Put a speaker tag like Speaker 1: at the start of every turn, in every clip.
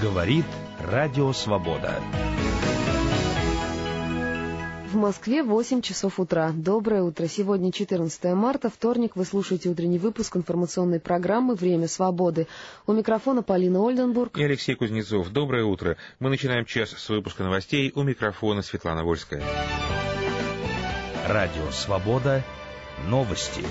Speaker 1: Говорит Радио Свобода.
Speaker 2: В Москве 8 часов утра. Доброе утро. Сегодня 14 марта, вторник. Вы слушаете утренний выпуск информационной программы «Время свободы». У микрофона Полина Ольденбург
Speaker 3: и Алексей Кузнецов. Доброе утро. Мы начинаем час с выпуска новостей. У микрофона Светлана Вольская.
Speaker 1: Радио Свобода. Новости.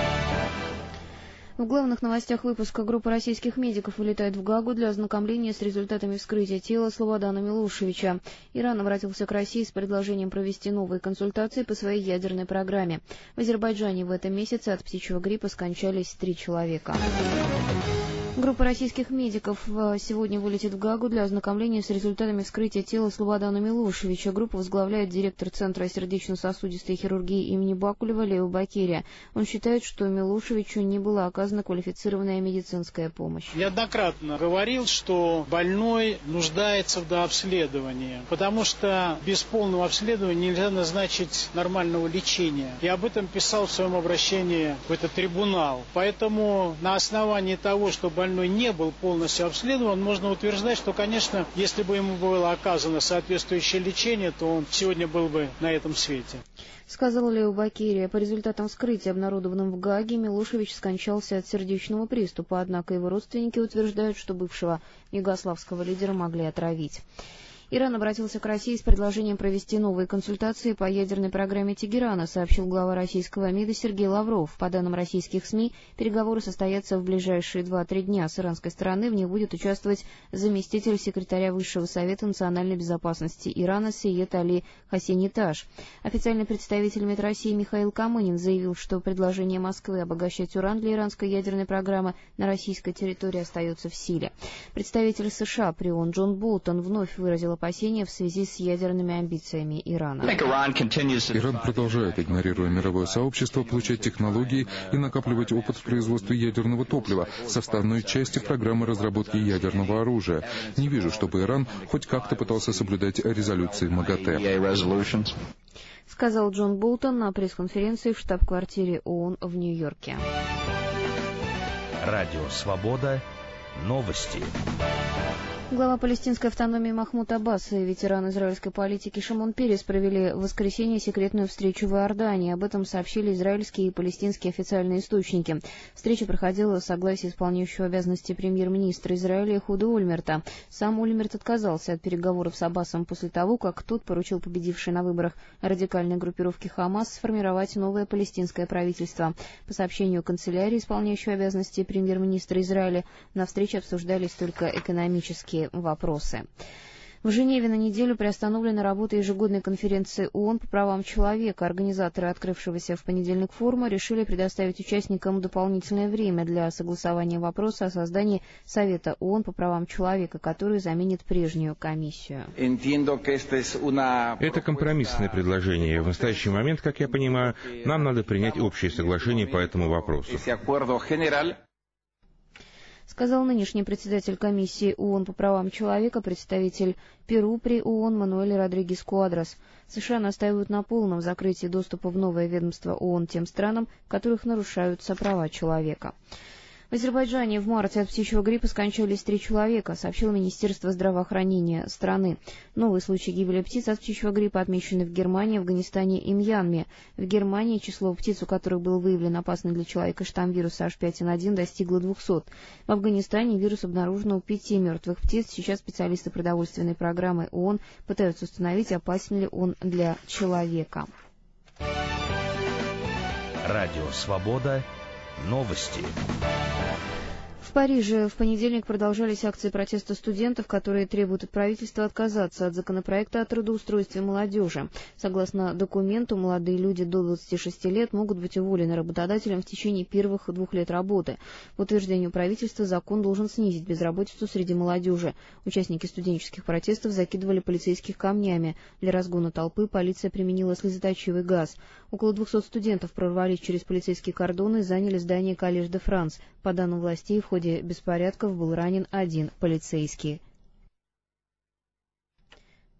Speaker 4: В главных новостях выпуска: группа российских медиков улетает в Гаагу для ознакомления с результатами вскрытия тела Слободана Милошевича. Иран обратился к России с предложением провести новые консультации по своей ядерной программе. В Азербайджане в этом месяце от птичьего гриппа скончались 3 человека. Группа российских медиков сегодня вылетит в Гаагу для ознакомления с результатами вскрытия тела Слободана Милошевича. Группу возглавляет директор Центра сердечно-сосудистой хирургии имени Бакулева Лео Бакирия. Он считает, что Милошевичу не была оказана квалифицированная медицинская помощь.
Speaker 5: Неоднократно говорил, что больной нуждается в дообследовании, потому что без полного обследования нельзя назначить нормального лечения. Я об этом писал в своем обращении в этот трибунал. Поэтому на основании того, что больной не был полностью обследован, можно утверждать, что, конечно, если бы ему было оказано соответствующее лечение, то он сегодня был бы на этом свете.
Speaker 4: Сказал Лео Бакирия. По результатам вскрытия, обнародованным в Гааге, Милошевич скончался от сердечного приступа, однако его родственники утверждают, что бывшего югославского лидера могли отравить. Иран обратился к России с предложением провести новые консультации по ядерной программе Тегерана, сообщил глава российского МИДа Сергей Лавров. По данным российских СМИ, переговоры состоятся в ближайшие 2-3 дня. С иранской стороны в них будет участвовать заместитель секретаря Высшего совета национальной безопасности Ирана Сейед Али Хасенитаж. Официальный представитель МИД России Михаил Камынин заявил, что предложение Москвы обогащать уран для иранской ядерной программы на российской территории остается в силе. Представитель США при ООН Джон Болтон вновь выразил опасения в связи с ядерными амбициями Ирана.
Speaker 6: Иран продолжает, игнорируя мировое сообщество, получать технологии и накапливать опыт в производстве ядерного топлива, составной части программы разработки ядерного оружия. Не вижу, чтобы Иран хоть как-то пытался соблюдать резолюции МАГАТЭ.
Speaker 4: Сказал Джон Болтон на пресс-конференции в штаб-квартире ООН в Нью-Йорке.
Speaker 1: Радио Свобода. Новости.
Speaker 4: Глава палестинской автономии Махмуд Аббас и ветеран израильской политики Шимон Перес провели в воскресенье секретную встречу в Иордании. Об этом сообщили израильские и палестинские официальные источники. Встреча проходила в согласии исполняющего обязанности премьер-министра Израиля Эхуда Ольмерта. Сам Ольмерт отказался от переговоров с Аббасом после того, как тот поручил победившей на выборах радикальной группировке Хамас сформировать новое палестинское правительство. По сообщению канцелярии исполняющего обязанности премьер-министра Израиля, на встрече обсуждались только экономические вопросы. В Женеве на неделю приостановлена работа ежегодной конференции ООН по правам человека. Организаторы открывшегося в понедельник форума решили предоставить участникам дополнительное время для согласования вопроса о создании Совета ООН по правам человека, который заменит прежнюю комиссию.
Speaker 3: Это компромиссное предложение. В настоящий момент, как я понимаю, нам надо принять общее соглашение по этому вопросу.
Speaker 4: Сказал нынешний председатель комиссии ООН по правам человека, представитель Перу при ООН Мануэль Родригес Куадрас. США настаивают на полном закрытии доступа в новое ведомство ООН тем странам, в которых нарушаются права человека. В Азербайджане в марте от птичьего гриппа скончались 3 человека, сообщило Министерство здравоохранения страны. Новые случаи гибели птиц от птичьего гриппа отмечены в Германии, Афганистане и Мьянме. В Германии число птиц, у которых был выявлен опасный для человека штамм вируса H5N1, достигло 200. В Афганистане вирус обнаружен у 5 мертвых птиц. Сейчас специалисты продовольственной программы ООН пытаются установить, опасен ли он для человека.
Speaker 1: Радио Свобода. Новости.
Speaker 4: В Париже в понедельник продолжались акции протеста студентов, которые требуют от правительства отказаться от законопроекта о трудоустройстве молодежи. Согласно документу, молодые люди до 26 лет могут быть уволены работодателем в течение первых 2 лет работы. По утверждению правительства, закон должен снизить безработицу среди молодежи. Участники студенческих протестов закидывали полицейских камнями. Для разгона толпы полиция применила слезоточивый газ. Около 200 студентов прорвались через полицейские кордоны и заняли здание Коллеж де Франс. По данным властей, в ходе беспорядков был ранен 1 полицейский.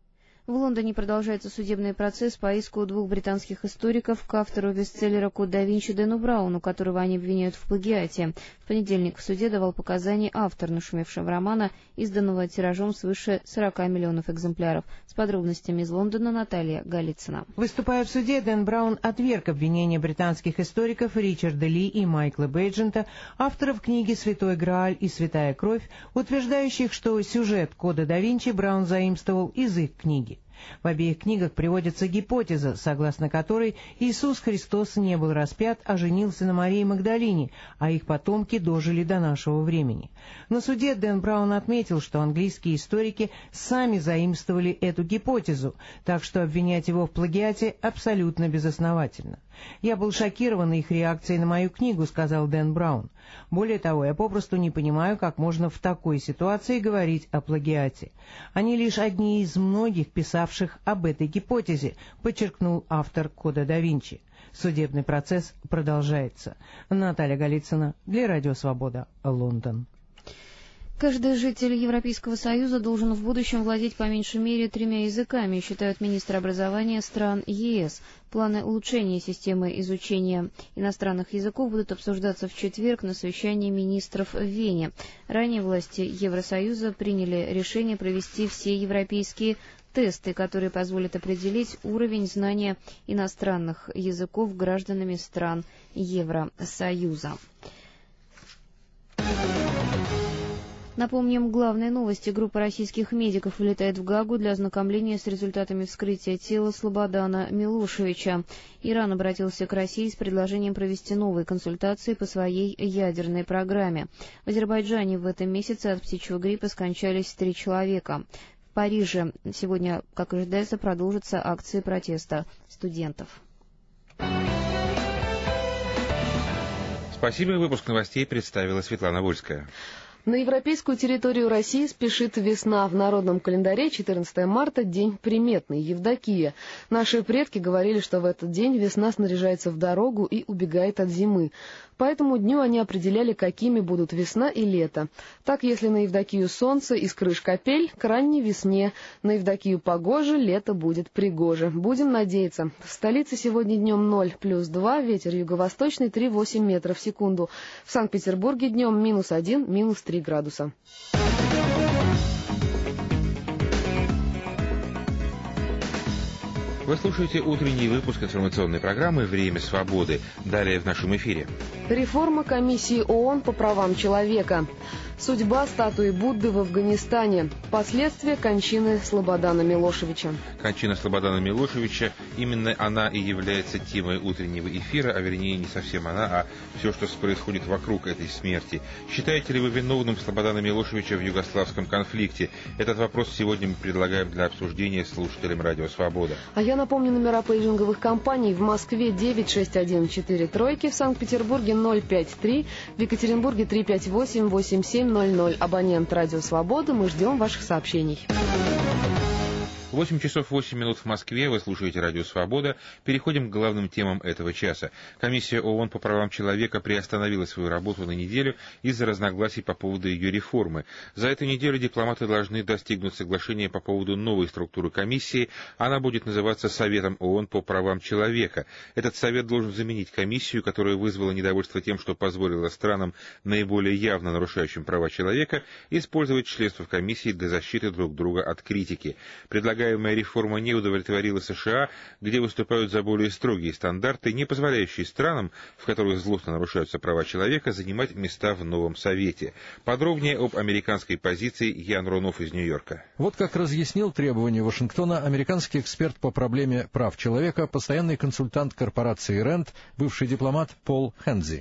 Speaker 4: В Лондоне продолжается судебный процесс по иску двух британских историков к автору бестселлера «Код да Винчи» Дэну Брауну, которого они обвиняют в плагиате. В понедельник в суде давал показания автор нашумевшего романа, изданного тиражом свыше 40 миллионов экземпляров. С подробностями из Лондона Наталья Голицына.
Speaker 7: Выступая в суде, Дэн Браун отверг обвинения британских историков Ричарда Ли и Майкла Бейджента, авторов книги «Святой Грааль» и «Святая кровь», утверждающих, что сюжет «Кода да Винчи» Браун заимствовал из их книги. В обеих книгах приводится гипотеза, согласно которой Иисус Христос не был распят, а женился на Марии Магдалине, а их потомки дожили до нашего времени. На суде Дэн Браун отметил, что английские историки сами заимствовали эту гипотезу, так что обвинять его в плагиате абсолютно безосновательно. «Я был шокирован их реакцией на мою книгу», — сказал Дэн Браун. «Более того, я попросту не понимаю, как можно в такой ситуации говорить о плагиате. Они лишь одни из многих писавших об этой гипотезе», — подчеркнул автор «Кода да Винчи». Судебный процесс продолжается. Наталья Голицына для Радио Свобода, Лондон.
Speaker 4: Каждый житель Европейского Союза должен в будущем владеть по меньшей мере 3 языками, считают министры образования стран ЕС. Планы улучшения системы изучения иностранных языков будут обсуждаться в четверг на совещании министров в Вене. Ранее власти Евросоюза приняли решение провести все европейские тесты, которые позволят определить уровень знания иностранных языков гражданами стран Евросоюза. Напомним, главные новости. Группа российских медиков вылетает в Гаагу для ознакомления с результатами вскрытия тела Слободана Милошевича. Иран обратился к России с предложением провести новые консультации по своей ядерной программе. В Азербайджане в этом месяце от птичьего гриппа скончались 3 человека. В Париже сегодня, как ожидается, продолжатся акции протеста студентов.
Speaker 3: Спасибо. Выпуск новостей представила Светлана Вольская.
Speaker 2: На европейскую территорию России спешит весна. В народном календаре 14 марта – день приметный, Евдокия. Наши предки говорили, что в этот день весна снаряжается в дорогу и убегает от зимы. По этому дню они определяли, какими будут весна и лето. Так, если на Евдокию солнце, из крыш капель, к ранней весне, на Евдокию погоже, лето будет пригоже. Будем надеяться. В столице сегодня днем 0 плюс 2, ветер юго-восточный 3,8 метров в секунду. В Санкт-Петербурге днем -1, -3 градуса.
Speaker 3: Вы слушаете утренний выпуск информационной программы «Время свободы». Далее в нашем эфире.
Speaker 2: Реформа комиссии ООН по правам человека. Судьба статуи Будды в Афганистане. Последствия кончины Слободана Милошевича.
Speaker 3: Кончина Слободана Милошевича, именно она и является темой утреннего эфира, а вернее не совсем она, а все, что происходит вокруг этой смерти. Считаете ли вы виновным Слободана Милошевича в югославском конфликте? Этот вопрос сегодня мы предлагаем для обсуждения слушателям Радио Свобода.
Speaker 2: А я напомню номера пейджинговых компаний. В Москве 96143, в Санкт-Петербурге 053, в Екатеринбурге 358-8700. Абонент Радио Свобода. Мы ждем ваших сообщений.
Speaker 3: 8 часов 8 минут в Москве. Вы слушаете Радио Свобода. Переходим к главным темам этого часа. Комиссия ООН по правам человека приостановила свою работу на неделю из-за разногласий по поводу ее реформы. За эту неделю дипломаты должны достигнуть соглашения по поводу новой структуры комиссии. Она будет называться Советом ООН по правам человека. Этот совет должен заменить комиссию, которая вызвала недовольство тем, что позволила странам, наиболее явно нарушающим права человека, использовать членство в комиссии для защиты друг друга от критики. Предлагаемая реформа не удовлетворила США, где выступают за более строгие стандарты, не позволяющие странам, в которых злостно нарушаются права человека, занимать места в новом Совете. Подробнее об американской позиции Ян Ронов из Нью-Йорка.
Speaker 8: Вот как разъяснил требования Вашингтона американский эксперт по проблеме прав человека, постоянный консультант корпорации РЭНД, бывший дипломат Пол Хензи.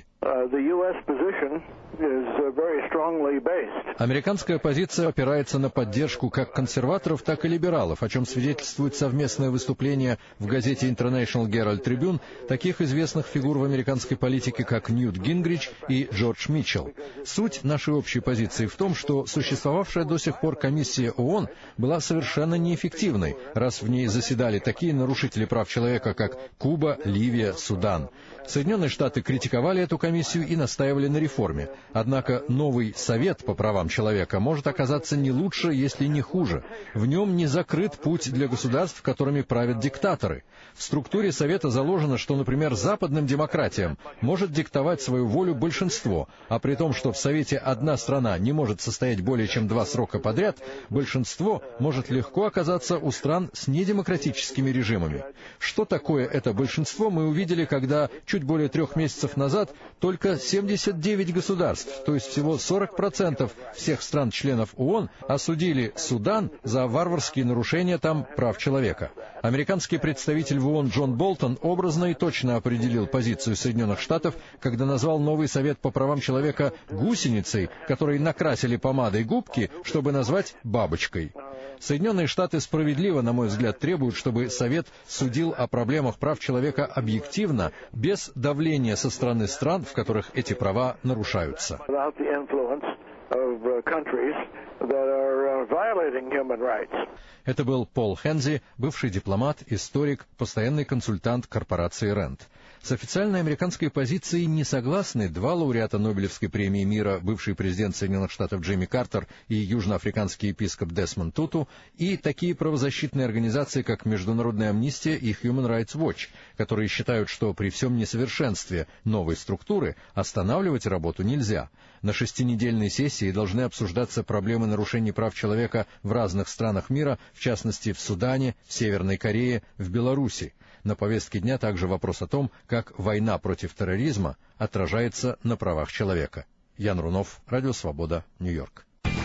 Speaker 8: Американская позиция опирается на поддержку как консерваторов, так и либералов, о чем свидетельствует совместное выступление в газете International Herald Tribune таких известных фигур в американской политике, как Ньют Гингрич и Джордж Митчелл. Суть нашей общей позиции в том, что существовавшая до сих пор комиссия ООН была совершенно неэффективной, раз в ней заседали такие нарушители прав человека, как Куба, Ливия, Судан. Соединенные Штаты критиковали эту комиссию комиссию и настаивали на реформе. Однако новый Совет по правам человека может оказаться не лучше, если не хуже. В нем не закрыт путь для государств, которыми правят диктаторы. В структуре Совета заложено, что, например, западным демократиям может диктовать свою волю большинство, а при том, что в Совете одна страна не может состоять более чем 2 срока подряд, большинство может легко оказаться у стран с недемократическими режимами. Что такое это большинство, мы увидели, когда чуть более 3 месяцев назад только 79 государств, то есть всего 40% всех стран-членов ООН, осудили Судан за варварские нарушения там прав человека. Американский представитель в ООН Джон Болтон образно и точно определил позицию Соединенных Штатов, когда назвал новый Совет по правам человека гусеницей, которой накрасили помадой губки, чтобы назвать бабочкой. Соединенные Штаты справедливо, на мой взгляд, требуют, чтобы Совет судил о проблемах прав человека объективно, без давления со стороны стран, в которых эти права нарушаются. Это был Пол Хензи, бывший дипломат, историк, постоянный консультант корпорации РЭНД. С официальной американской позицией не согласны 2 лауреата Нобелевской премии мира, бывший президент Соединенных Штатов Джимми Картер и южноафриканский епископ Десмонд Туту, и такие правозащитные организации, как Международная амнистия и Human Rights Watch, которые считают, что при всем несовершенстве новой структуры останавливать работу нельзя. На 6-недельной сессии должны обсуждаться проблемы нарушений прав человека в разных странах мира, в частности в Судане, в Северной Корее, в Беларуси. На повестке дня также вопрос о том, как война против терроризма отражается на правах человека. Ян Рунов, Радио Свобода, Нью-Йорк.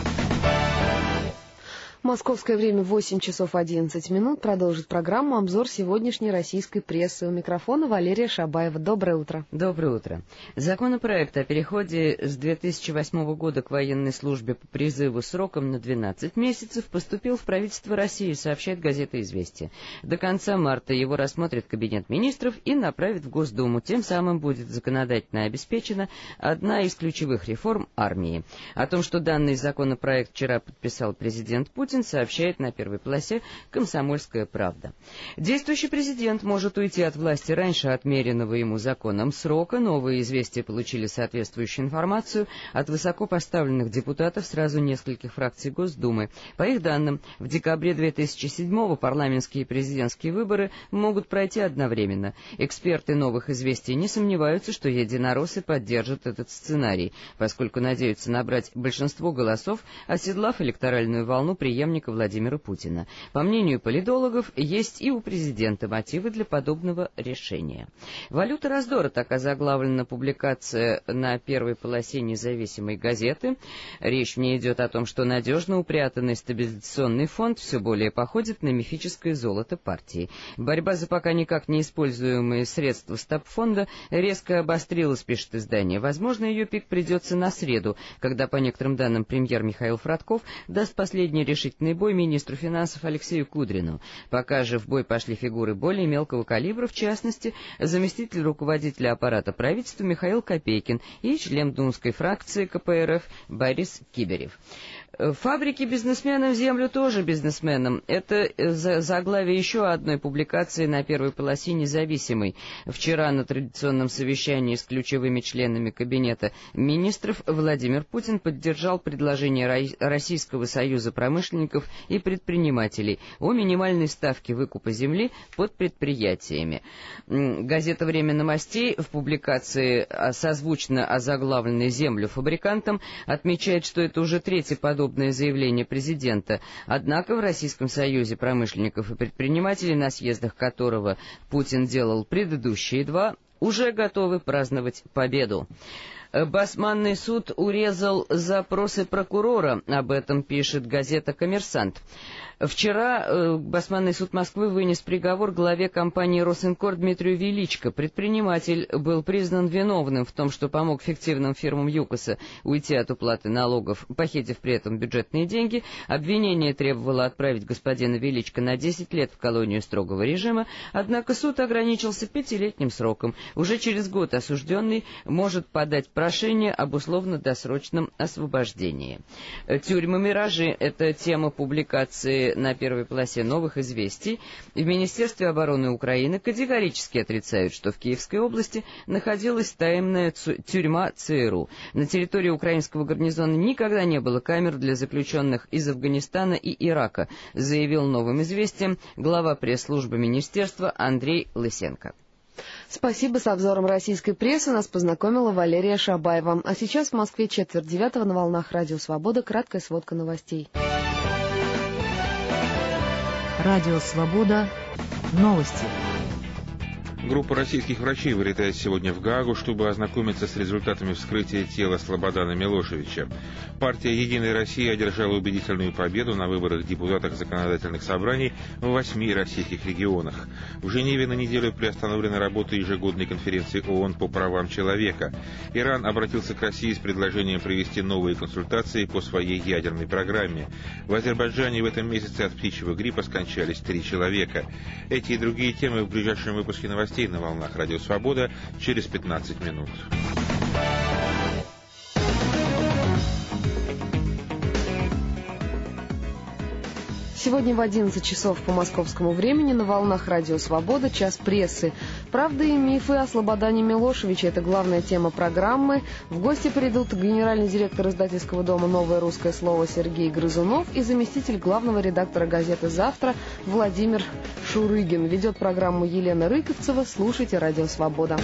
Speaker 2: Московское время 8 часов 11 минут. Продолжит программу обзор сегодняшней российской прессы. У микрофона Валерия Шабаева. Доброе утро.
Speaker 9: Доброе утро. Законопроект о переходе с 2008 года к военной службе по призыву сроком на 12 месяцев поступил в правительство России, сообщает газета «Известия». До конца марта его рассмотрит Кабинет министров и направит в Госдуму. Тем самым будет законодательно обеспечена одна из ключевых реформ армии. О том, что данный законопроект вчера подписал президент Путин, сообщает на первой полосе «Комсомольская правда». Действующий президент может уйти от власти раньше отмеренного ему законом срока. Новые «Известия» получили соответствующую информацию от высокопоставленных депутатов сразу нескольких фракций Госдумы. По их данным, в декабре 2007-го парламентские и президентские выборы могут пройти одновременно. Эксперты «Новых Известий» не сомневаются, что единороссы поддержат этот сценарий, поскольку надеются набрать большинство голосов, оседлав электоральную волну преемника Владимира Путина. По мнению политологов, есть и у президента мотивы для подобного решения. «Валюта раздора» — так озаглавлена публикация на первой полосе независимой газеты. Речь в ней идет о том, что надежно упрятанный стабилизационный фонд все более походит на мифическое золото партии. Борьба за пока никак не используемые средства стабфонда резко обострилась, пишет издание. Возможно, ее пик придется на среду, когда, по некоторым данным, премьер Михаил Фродков даст последний решительный бой министру финансов Алексею Кудрину. Пока же в бой пошли фигуры более мелкого калибра, в частности, заместитель руководителя аппарата правительства Михаил Копейкин и член Думской фракции КПРФ Борис Киберев. Фабрики бизнесменам землю тоже бизнесменам. Это заглавие еще одной публикации на первой полосе «Независимой». Вчера на традиционном совещании с ключевыми членами Кабинета министров Владимир Путин поддержал предложение Российского союза промышленников и предпринимателей о минимальной ставке выкупа земли под предприятиями. Газета «Время новостей» в публикации, созвучно озаглавленной «Землю фабрикантам», отмечает, что это уже третье подобное заявление президента. Однако в Российском союзе промышленников и предпринимателей, на съездах которого Путин делал предыдущие 2, уже готовы праздновать победу. Басманный суд урезал запросы прокурора, об этом пишет газета «Коммерсант». Вчера Басманный суд Москвы вынес приговор главе компании «Росинкор» Дмитрию Величко. Предприниматель был признан виновным в том, что помог фиктивным фирмам ЮКОСа уйти от уплаты налогов, похитив при этом бюджетные деньги. Обвинение требовало отправить господина Величко на 10 лет в колонию строгого режима, однако суд ограничился 5-летним сроком. Уже через год осужденный может подать прошение об условно-досрочном освобождении. Тюрьмы «Миражи» — это тема публикации на первой полосе «Новых известий». В Министерстве обороны Украины категорически отрицают, что в Киевской области находилась тайная тюрьма ЦРУ. На территории украинского гарнизона никогда не было камер для заключенных из Афганистана и Ирака, заявил «Новым известиям» глава пресс-службы министерства Андрей Лысенко.
Speaker 2: Спасибо. С обзором российской прессы нас познакомила Валерия Шабаева. А сейчас в Москве 8:45 на волнах Радио Свобода. Краткая сводка новостей.
Speaker 7: Радио Свобода. Новости.
Speaker 3: Группа российских врачей вылетает сегодня в Гаагу, чтобы ознакомиться с результатами вскрытия тела Слободана Милошевича. Партия «Единая Россия» одержала убедительную победу на выборах депутатов законодательных собраний в 8 российских регионах. В Женеве на неделю приостановлена работа ежегодной конференции ООН по правам человека. Иран обратился к России с предложением провести новые консультации по своей ядерной программе. В Азербайджане в этом месяце от птичьего гриппа скончались 3 человека. Эти и другие темы в ближайшем выпуске новостей на волнах Радио Свобода через 15 минут.
Speaker 2: Сегодня в 11 часов по московскому времени на волнах Радио Свобода «Час прессы». Правда и мифы о Слободане Милошевиче – это главная тема программы. В гости придут генеральный директор издательского дома «Новое русское слово» Сергей Грызунов и заместитель главного редактора газеты «Завтра» Владимир Шурыгин. Ведет программу Елена Рыковцева. Слушайте Радио Свобода.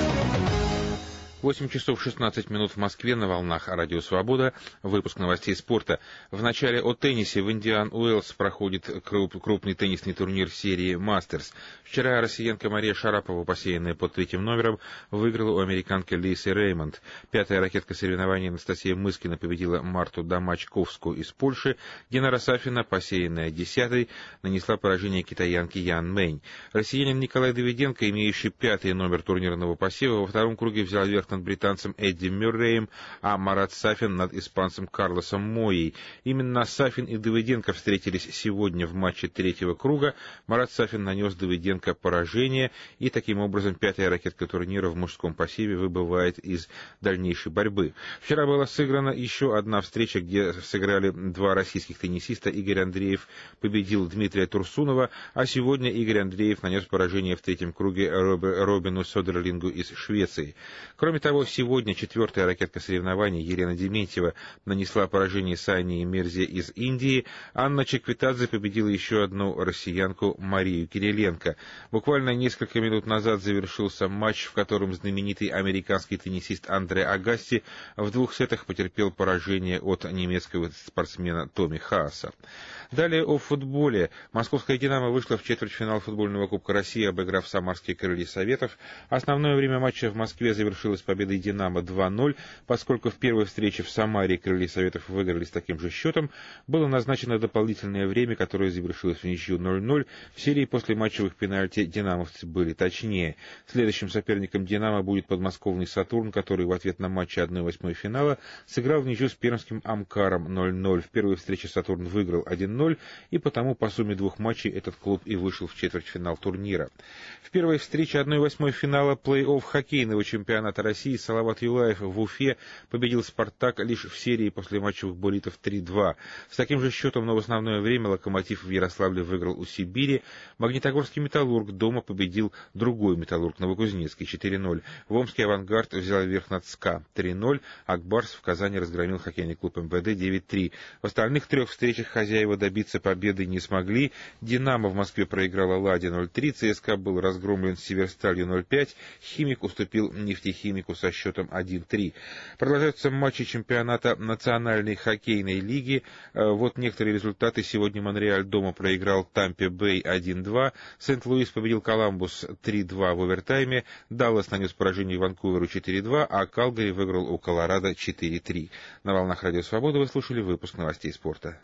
Speaker 3: 8 часов 16 минут в Москве на волнах Радио Свобода. Выпуск новостей спорта. В начале о теннисе в Индиан Уэллс проходит крупный теннисный турнир серии «Мастерс». Вчера россиянка Мария Шарапова, посеянная под 3-м номером, выиграла у американки Лисы Реймонд. 5-я ракетка соревнований Анастасия Мыскина победила Марту Домачковскую из Польши. Динара Сафина, посеянная 10-й, нанесла поражение китаянке Ян Мэнь. Россиянин Николай Давиденко, имеющий 5-й номер турнирного посева, во втором круге взял верх над британцем Эдди Мюрреем, а Марат Сафин над испанцем Карлосом Моей. Именно Сафин и Давиденко встретились сегодня в матче 3-го круга. Марат Сафин нанес Давиденко поражение, и таким образом 5-я ракетка турнира в мужском посеве выбывает из дальнейшей борьбы. Вчера была сыграна еще одна встреча, где сыграли 2 российских теннисиста. Игорь Андреев победил Дмитрия Турсунова, а сегодня Игорь Андреев нанес поражение в 3-м круге Робину Söderlingу из Швеции. Кроме того, сегодня 4-я ракетка соревнований Елена Дементьева нанесла поражение Сане Мерзе из Индии. Анна Чеквитадзе победила еще одну россиянку Марию Кириленко. Буквально несколько минут назад завершился матч, в котором знаменитый американский теннисист Андре Агасси в 2 сетах потерпел поражение от немецкого спортсмена Томми Хааса. Далее о футболе. Московская «Динамо» вышла в четвертьфинал футбольного Кубка России, обыграв самарские «Крылья Советов». Основное время матча в Москве завершилось победой «Динамо» 2-0, поскольку в первой встрече в Самаре «Крылья Советов» выиграли с таким же счетом. Было назначено дополнительное время, которое завершилось в ничью 0-0. В серии после матчевых пенальти динамовцы были точнее. Следующим соперником «Динамо» будет подмосковный «Сатурн», который в ответ на матче 1/8 финала сыграл в ничью с пермским «Амкаром» 0-0. В первой встрече «Сатурн» выиграл 1-0, и потому по сумме 2 матчей этот клуб и вышел в четвертьфинал турнира. В первой встрече 1/8 финала плей-офф хоккейного чемпионата России Салават Юлаев в Уфе победил «Спартак» лишь в серии после матчевых буллитов 3-2. С таким же счетом, но в основное время «Локомотив» в Ярославле выиграл у «Сибири». Магнитогорский «Металлург» дома победил другой «Металлург» Новокузнецкий 4-0. В Омске «Авангард» взял верх над СКА 3-0. Акбарс в Казани разгромил хоккейный клуб МВД 9-3. В остальных 3 встречах хозяева добиться победы не смогли. «Динамо» в Москве проиграла «Ладе» 0-3. ЦСКА был разгромлен «Северсталью» 0-5. «Химик» уступил «Нефтехимику» со счетом 1-3. Продолжаются матчи чемпионата Национальной хоккейной лиги. Вот некоторые результаты. Сегодня Монреаль дома проиграл Тампе Бэй 1-2. Сент-Луис победил Коламбус 3-2 в овертайме. Даллас нанес поражение Ванкуверу 4-2, а Калгари выиграл у Колорадо 4-3. На волнах Радио Свобода вы слушали выпуск новостей спорта.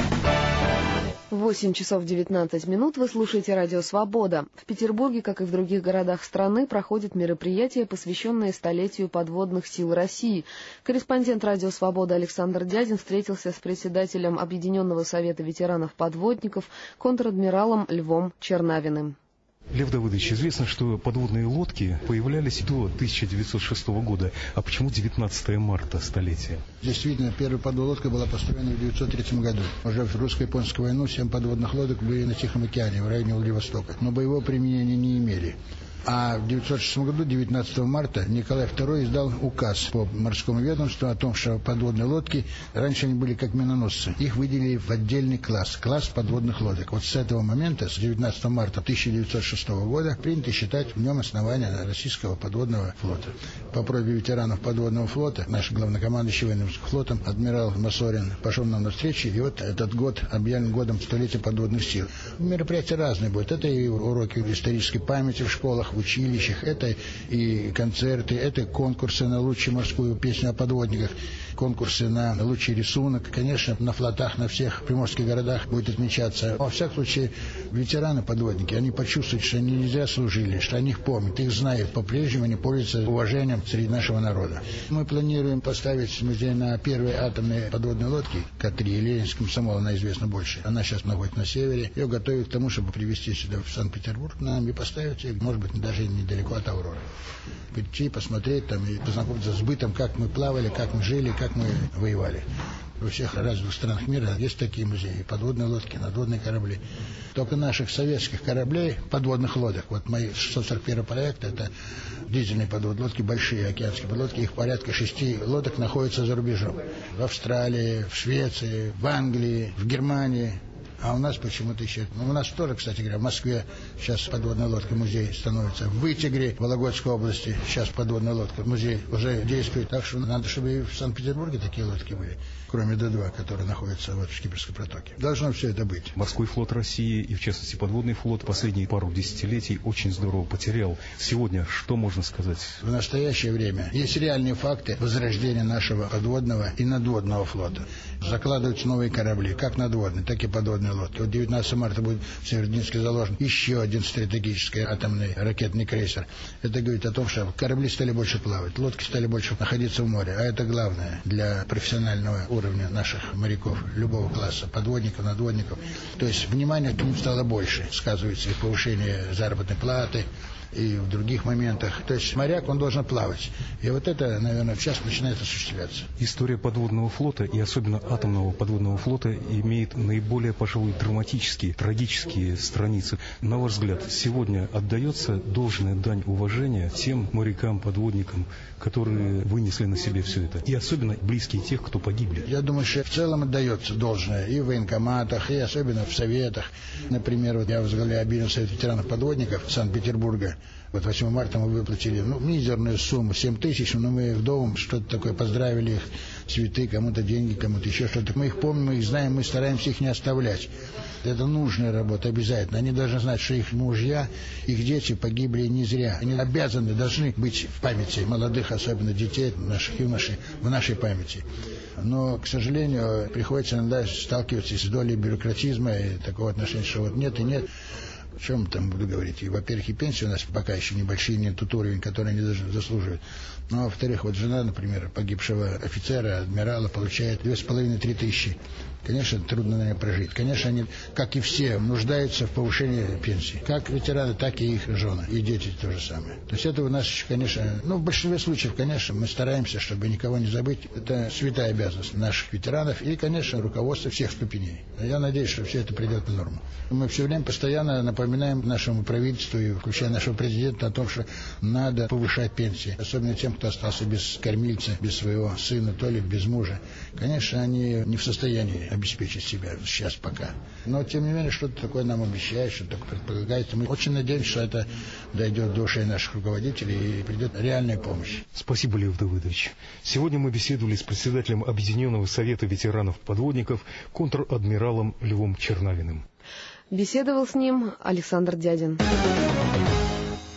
Speaker 2: 8 часов 19 минут. Вы слушаете Радио Свобода. В Петербурге, как и в других городах страны, проходит мероприятие, посвященное столетию подводных сил России. Корреспондент Радио Свобода Александр Дядин встретился с председателем Объединенного совета ветеранов-подводников, контр-адмиралом Львом Чернавиным.
Speaker 10: Лев Давыдович, известно, что подводные лодки появлялись до 1906 года. А почему 19 марта столетия?
Speaker 11: Действительно, первая подводная лодка была построена в 1903 году. Уже в русско-японскую войну 7 подводных лодок были на Тихом океане, в районе Владивостока. Но боевого применения не имели. А в 1906 году, 19 марта, Николай II издал указ по морскому ведомству о том, что подводные лодки, раньше они были как миноносцы, их выделили в отдельный класс подводных лодок. Вот с этого момента, с 19 марта 1906 года, принято считать в нем основание российского подводного флота. По просьбе ветеранов подводного флота, наш главнокомандующий военным флотом, адмирал Масорин, пошел нам навстречу, и вот этот год объявлен годом столетия подводных сил. Мероприятия разные будут. Это и уроки исторической памяти в школах, в училищах, это и концерты, это конкурсы на лучшую морскую песню о подводниках, конкурсы на лучший рисунок. Конечно, на флотах, на всех приморских городах будет отмечаться. Во всяком случае, ветераны-подводники, они почувствуют, что они не зря служили, что они их помнят, их знают. По-прежнему они пользуются уважением среди нашего народа. Мы планируем поставить музей на первой атомной подводной лодке, К-3, Ленинский комсомол, она известна больше. Она сейчас находится на севере. Ее готовят к тому, чтобы привезти сюда, в Санкт-Петербург, нам и поставить ее, может быть, даже недалеко от Авроры. Прийти, посмотреть там и познакомиться с бытом, как мы плавали, как мы жили, как мы воевали. Во всех развитых странах мира есть такие музеи. Подводные лодки, надводные корабли. Только наших советских кораблей, подводных лодок, вот мои 641 проект, это дизельные подводные лодки, большие океанские подлодки, их порядка 6 лодок находятся за рубежом. В Австралии, в Швеции, в Англии, в Германии. А у нас почему-то еще... у нас тоже, кстати говоря, в Москве сейчас подводная лодка, музей становится. В Вытегре, в Вологодской области сейчас подводная лодка, музей уже действует. Так что надо, чтобы и в Санкт-Петербурге такие лодки были, кроме Д-2, которые находятся вот в Кипрской протоке. Должно все это быть.
Speaker 10: Морской флот России и, в частности, подводный флот последние пару десятилетий очень здорово потерял. Сегодня что можно сказать?
Speaker 11: В настоящее время есть реальные факты возрождения нашего подводного и надводного флота. Закладываются новые корабли, как надводные, так и подводные лодки. Вот 19 марта будет в Северодвинске заложен еще один стратегический атомный ракетный крейсер. Это говорит о том, что корабли стали больше плавать, лодки стали больше находиться в море. А это главное для профессионального уровня наших моряков, любого класса, подводников, надводников. То есть внимание к ним стало больше. Сказывается их повышение заработной платы и в других моментах. То есть моряк, он должен плавать. И вот это, наверное, сейчас начинает осуществляться.
Speaker 10: История подводного флота и особенно атомного подводного флота имеет наиболее, пожалуй, драматические, трагические страницы. На ваш взгляд, сегодня отдается должная дань уважения тем морякам, подводникам, которые вынесли на себе все это? И особенно близкие тех, кто погибли.
Speaker 11: Я думаю, что в целом отдается должное и в военкоматах, и особенно в советах. Например, вот я возглавляю объединенный совет ветеранов-подводников Санкт-Петербурга. Вот 8 марта мы выплатили мизерную сумму, 7 тысяч, но мы вдовам что-то такое поздравили их, цветы, кому-то деньги, кому-то еще что-то. Мы их помним, мы их знаем, мы стараемся их не оставлять. Это нужная работа обязательно. Они должны знать, что их мужья, их дети погибли не зря. Они обязаны, должны быть в памяти молодых, особенно детей, наших юношей, в нашей памяти. Но, к сожалению, приходится иногда сталкиваться с долей бюрократизма и такого отношения, что вот нет и нет. О чем там буду говорить? И, во-первых, и пенсии у нас пока еще небольшие, не тот уровень, который они заслуживают. Ну, а во-вторых, вот жена, например, погибшего офицера, адмирала, получает 2,5-3 тысячи. Конечно, трудно на нее прожить. Конечно, они, как и все, нуждаются в повышении пенсии. Как ветераны, так и их жены. И дети то же самое. То есть это у нас, конечно, в большинстве случаев, конечно, мы стараемся, чтобы никого не забыть. Это святая обязанность наших ветеранов и, конечно, руководства всех ступеней. Я надеюсь, что все это придет в норму. Мы все время постоянно напоминаем нашему правительству, и включая нашего президента, о том, что надо повышать пенсии. Особенно тем, кто остался без кормильца, без своего сына, то ли без мужа. Конечно, они не в состоянии обеспечить себя сейчас пока. Но, тем не менее, что-то такое нам обещают, что-то предполагается. Мы очень надеемся, что это дойдет до ушей наших руководителей и придет реальная помощь.
Speaker 10: Спасибо, Лев Давыдович. Сегодня мы беседовали с председателем Объединенного совета ветеранов-подводников, контр-адмиралом Львом Чернавиным.
Speaker 2: Беседовал с ним Александр Дядин.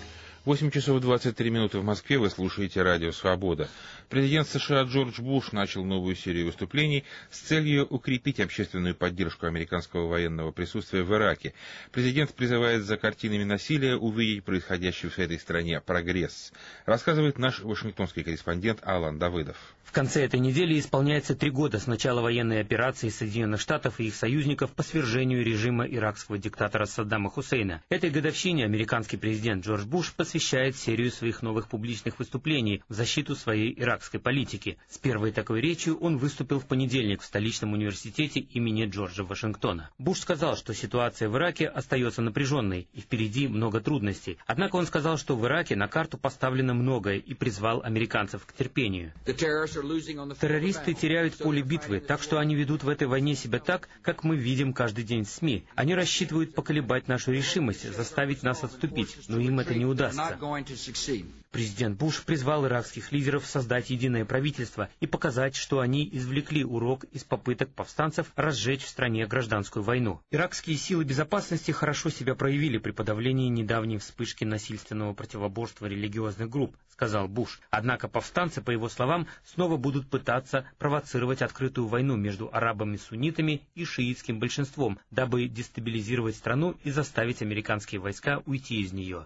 Speaker 3: 8 часов 23 минуты в Москве, вы слушаете радио «Свобода». Президент США Джордж Буш начал новую серию выступлений с целью укрепить общественную поддержку американского военного присутствия в Ираке. Президент призывает за картинами насилия увидеть происходящий в этой стране прогресс. Рассказывает наш вашингтонский корреспондент Алан Давыдов.
Speaker 12: В конце этой недели исполняется 3 года с начала военной операции Соединенных Штатов и их союзников по свержению режима иракского диктатора Саддама Хусейна. Этой годовщине американский президент Джордж Буш посвящает серию своих новых публичных выступлений в защиту своей иракской политики. С первой такой речью он выступил в понедельник в столичном университете имени Джорджа Вашингтона. Буш сказал, что ситуация в Ираке остается напряженной и впереди много трудностей. Однако он сказал, что в Ираке на карту поставлено многое и призвал американцев к терпению. Террористы теряют поле битвы, так что они ведут в этой войне себя так, как мы видим каждый день в СМИ. Они рассчитывают поколебать нашу решимость, заставить нас отступить, но им это не удастся. Президент Буш призвал иракских лидеров создать единое правительство и показать, что они извлекли урок из попыток повстанцев разжечь в стране гражданскую войну. Иракские силы безопасности хорошо себя проявили при подавлении недавней вспышки насильственного противоборства религиозных групп, сказал Буш. Однако повстанцы, по его словам, снова будут пытаться провоцировать открытую войну между арабами-суннитами и шиитским большинством, дабы дестабилизировать страну и заставить американские войска уйти из нее.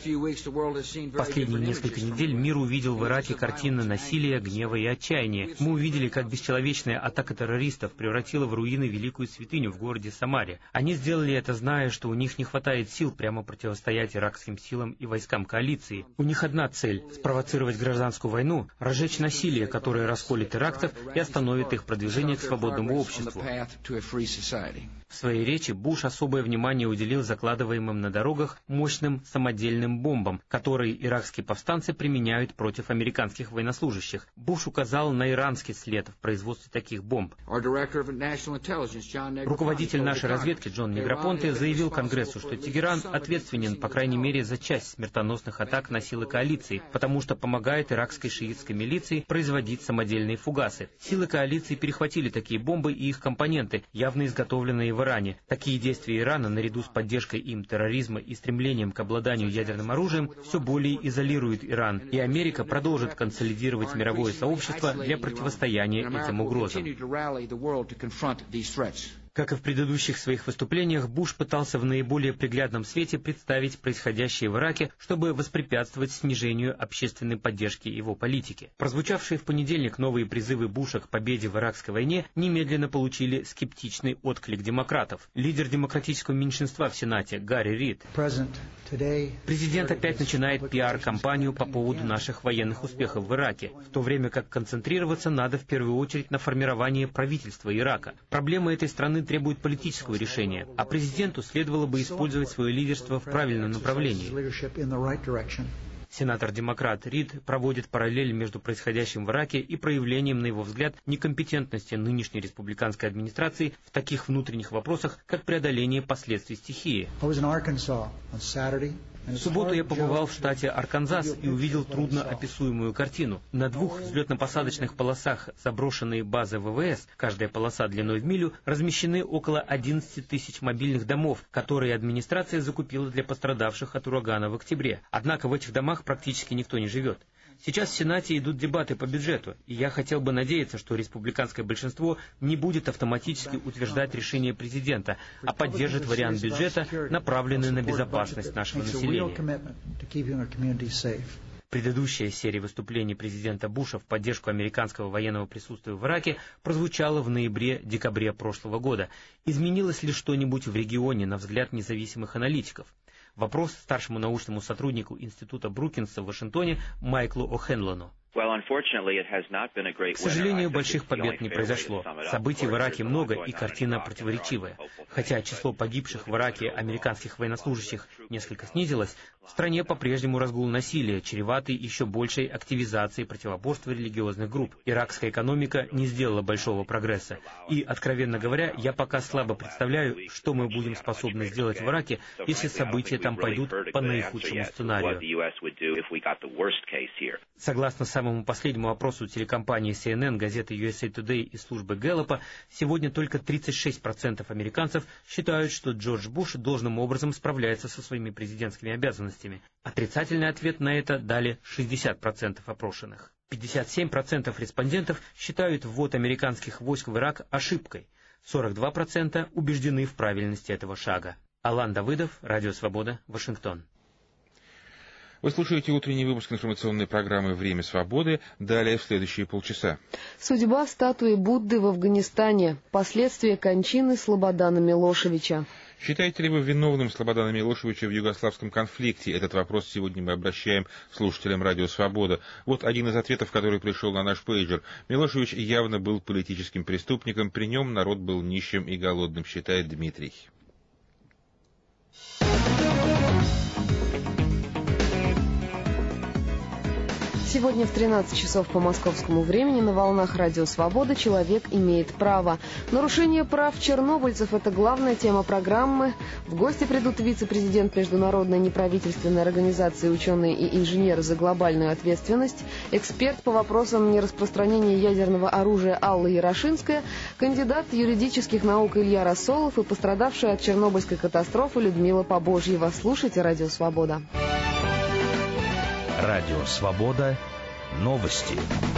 Speaker 12: Последние несколько недель мир увидел в Ираке картины насилия, гнева и отчаяния. Мы увидели, как бесчеловечная атака террористов превратила в руины великую святыню в городе Самаре. Они сделали это, зная, что у них не хватает сил прямо противостоять иракским силам и войскам коалиции. У них одна цель – спровоцировать гражданскую войну, разжечь насилие, которое расколет иракцев и остановит их продвижение к свободному обществу. В своей речи Буш особое внимание уделил закладываемым на дорогах мощным самодельным бомбам, которые иракские повстанцы применяют против американских военнослужащих. Буш указал на иранский след в производстве таких бомб. Руководитель нашей разведки Джон Негропонте заявил Конгрессу, что Тегеран ответственен, по крайней мере, за часть смертоносных атак на силы коалиции, потому что помогает иракской шиитской милиции производить самодельные фугасы. Силы коалиции перехватили такие бомбы и их компоненты, явно изготовленные в Иране. Такие действия Ирана, наряду с поддержкой им терроризма и стремлением к обладанию ядерным оружием, все более изолируют Иран, и Америка продолжит консолидировать мировое сообщество для противостояния этим угрозам. Как и в предыдущих своих выступлениях, Буш пытался в наиболее приглядном свете представить происходящее в Ираке, чтобы воспрепятствовать снижению общественной поддержки его политики. Прозвучавшие в понедельник новые призывы Буша к победе в иракской войне немедленно получили скептичный отклик демократов. Лидер демократического меньшинства в Сенате Гарри Рид. Президент опять начинает пиар-кампанию по поводу наших военных успехов в Ираке, в то время как концентрироваться надо в первую очередь на формировании правительства Ирака. Проблемы этой страны требуют политического решения, а президенту следовало бы использовать свое лидерство в правильном направлении. Сенатор-демократ Рид проводит параллель между происходящим в Ираке и проявлением, на его взгляд, некомпетентности нынешней республиканской администрации в таких внутренних вопросах, как преодоление последствий стихии. В субботу я побывал в штате Арканзас и увидел трудноописуемую картину. На 2 взлетно-посадочных полосах заброшенной базы ВВС, каждая полоса длиной в милю, размещены около 11 тысяч мобильных домов, которые администрация закупила для пострадавших от урагана в октябре. Однако в этих домах практически никто не живет. Сейчас в Сенате идут дебаты по бюджету, и я хотел бы надеяться, что республиканское большинство не будет автоматически утверждать решение президента, а поддержит вариант бюджета, направленный на безопасность нашего населения. Предыдущая серия выступлений президента Буша в поддержку американского военного присутствия в Ираке прозвучала в ноябре-декабре прошлого года. Изменилось ли что-нибудь в регионе, на взгляд независимых аналитиков? Вопрос старшему научному сотруднику Института Брукинса в Вашингтоне Майклу О'Хенлону. К сожалению, больших побед не произошло. Событий в Ираке много, и картина противоречивая. Хотя число погибших в Ираке американских военнослужащих несколько снизилось, в стране по-прежнему разгул насилия, чреватый еще большей активизацией противоборства религиозных групп. Иракская экономика не сделала большого прогресса. И, откровенно говоря, я пока слабо представляю, что мы будем способны сделать в Ираке, если события там пойдут по наихудшему сценарию. Согласно самому последнему опросу телекомпании CNN, газеты USA Today и службы Гэллопа, сегодня только 36% американцев считают, что Джордж Буш должным образом справляется со своими президентскими обязанностями. возможностями. Отрицательный ответ на это дали 60% опрошенных. 57% респондентов считают ввод американских войск в Ирак ошибкой. 42% убеждены в правильности этого шага. Алан Давыдов, Радио Свобода, Вашингтон.
Speaker 3: Вы слушаете утренний выпуск информационной программы «Время свободы». Далее в следующие полчаса.
Speaker 2: Судьба статуи Будды в Афганистане. Последствия кончины Слободана Милошевича.
Speaker 3: Считаете ли вы виновным Слободана Милошевича в югославском конфликте? Этот вопрос сегодня мы обращаем к слушателям Радио Свобода. Вот один из ответов, который пришел на наш пейджер. Милошевич явно был политическим преступником. При нем народ был нищим и голодным, считает Дмитрий.
Speaker 2: Сегодня в 13 часов по московскому времени на волнах Радио Свобода «Человек имеет право». Нарушение прав чернобыльцев – это главная тема программы. В гости придут вице-президент Международной неправительственной организации «Ученые и инженеры за глобальную ответственность», эксперт по вопросам нераспространения ядерного оружия Алла Ярошинская, кандидат юридических наук Илья Рассолов и пострадавшая от чернобыльской катастрофы Людмила Побожьева. Слушайте «Радио Свобода».
Speaker 1: Радио «Свобода». Новости.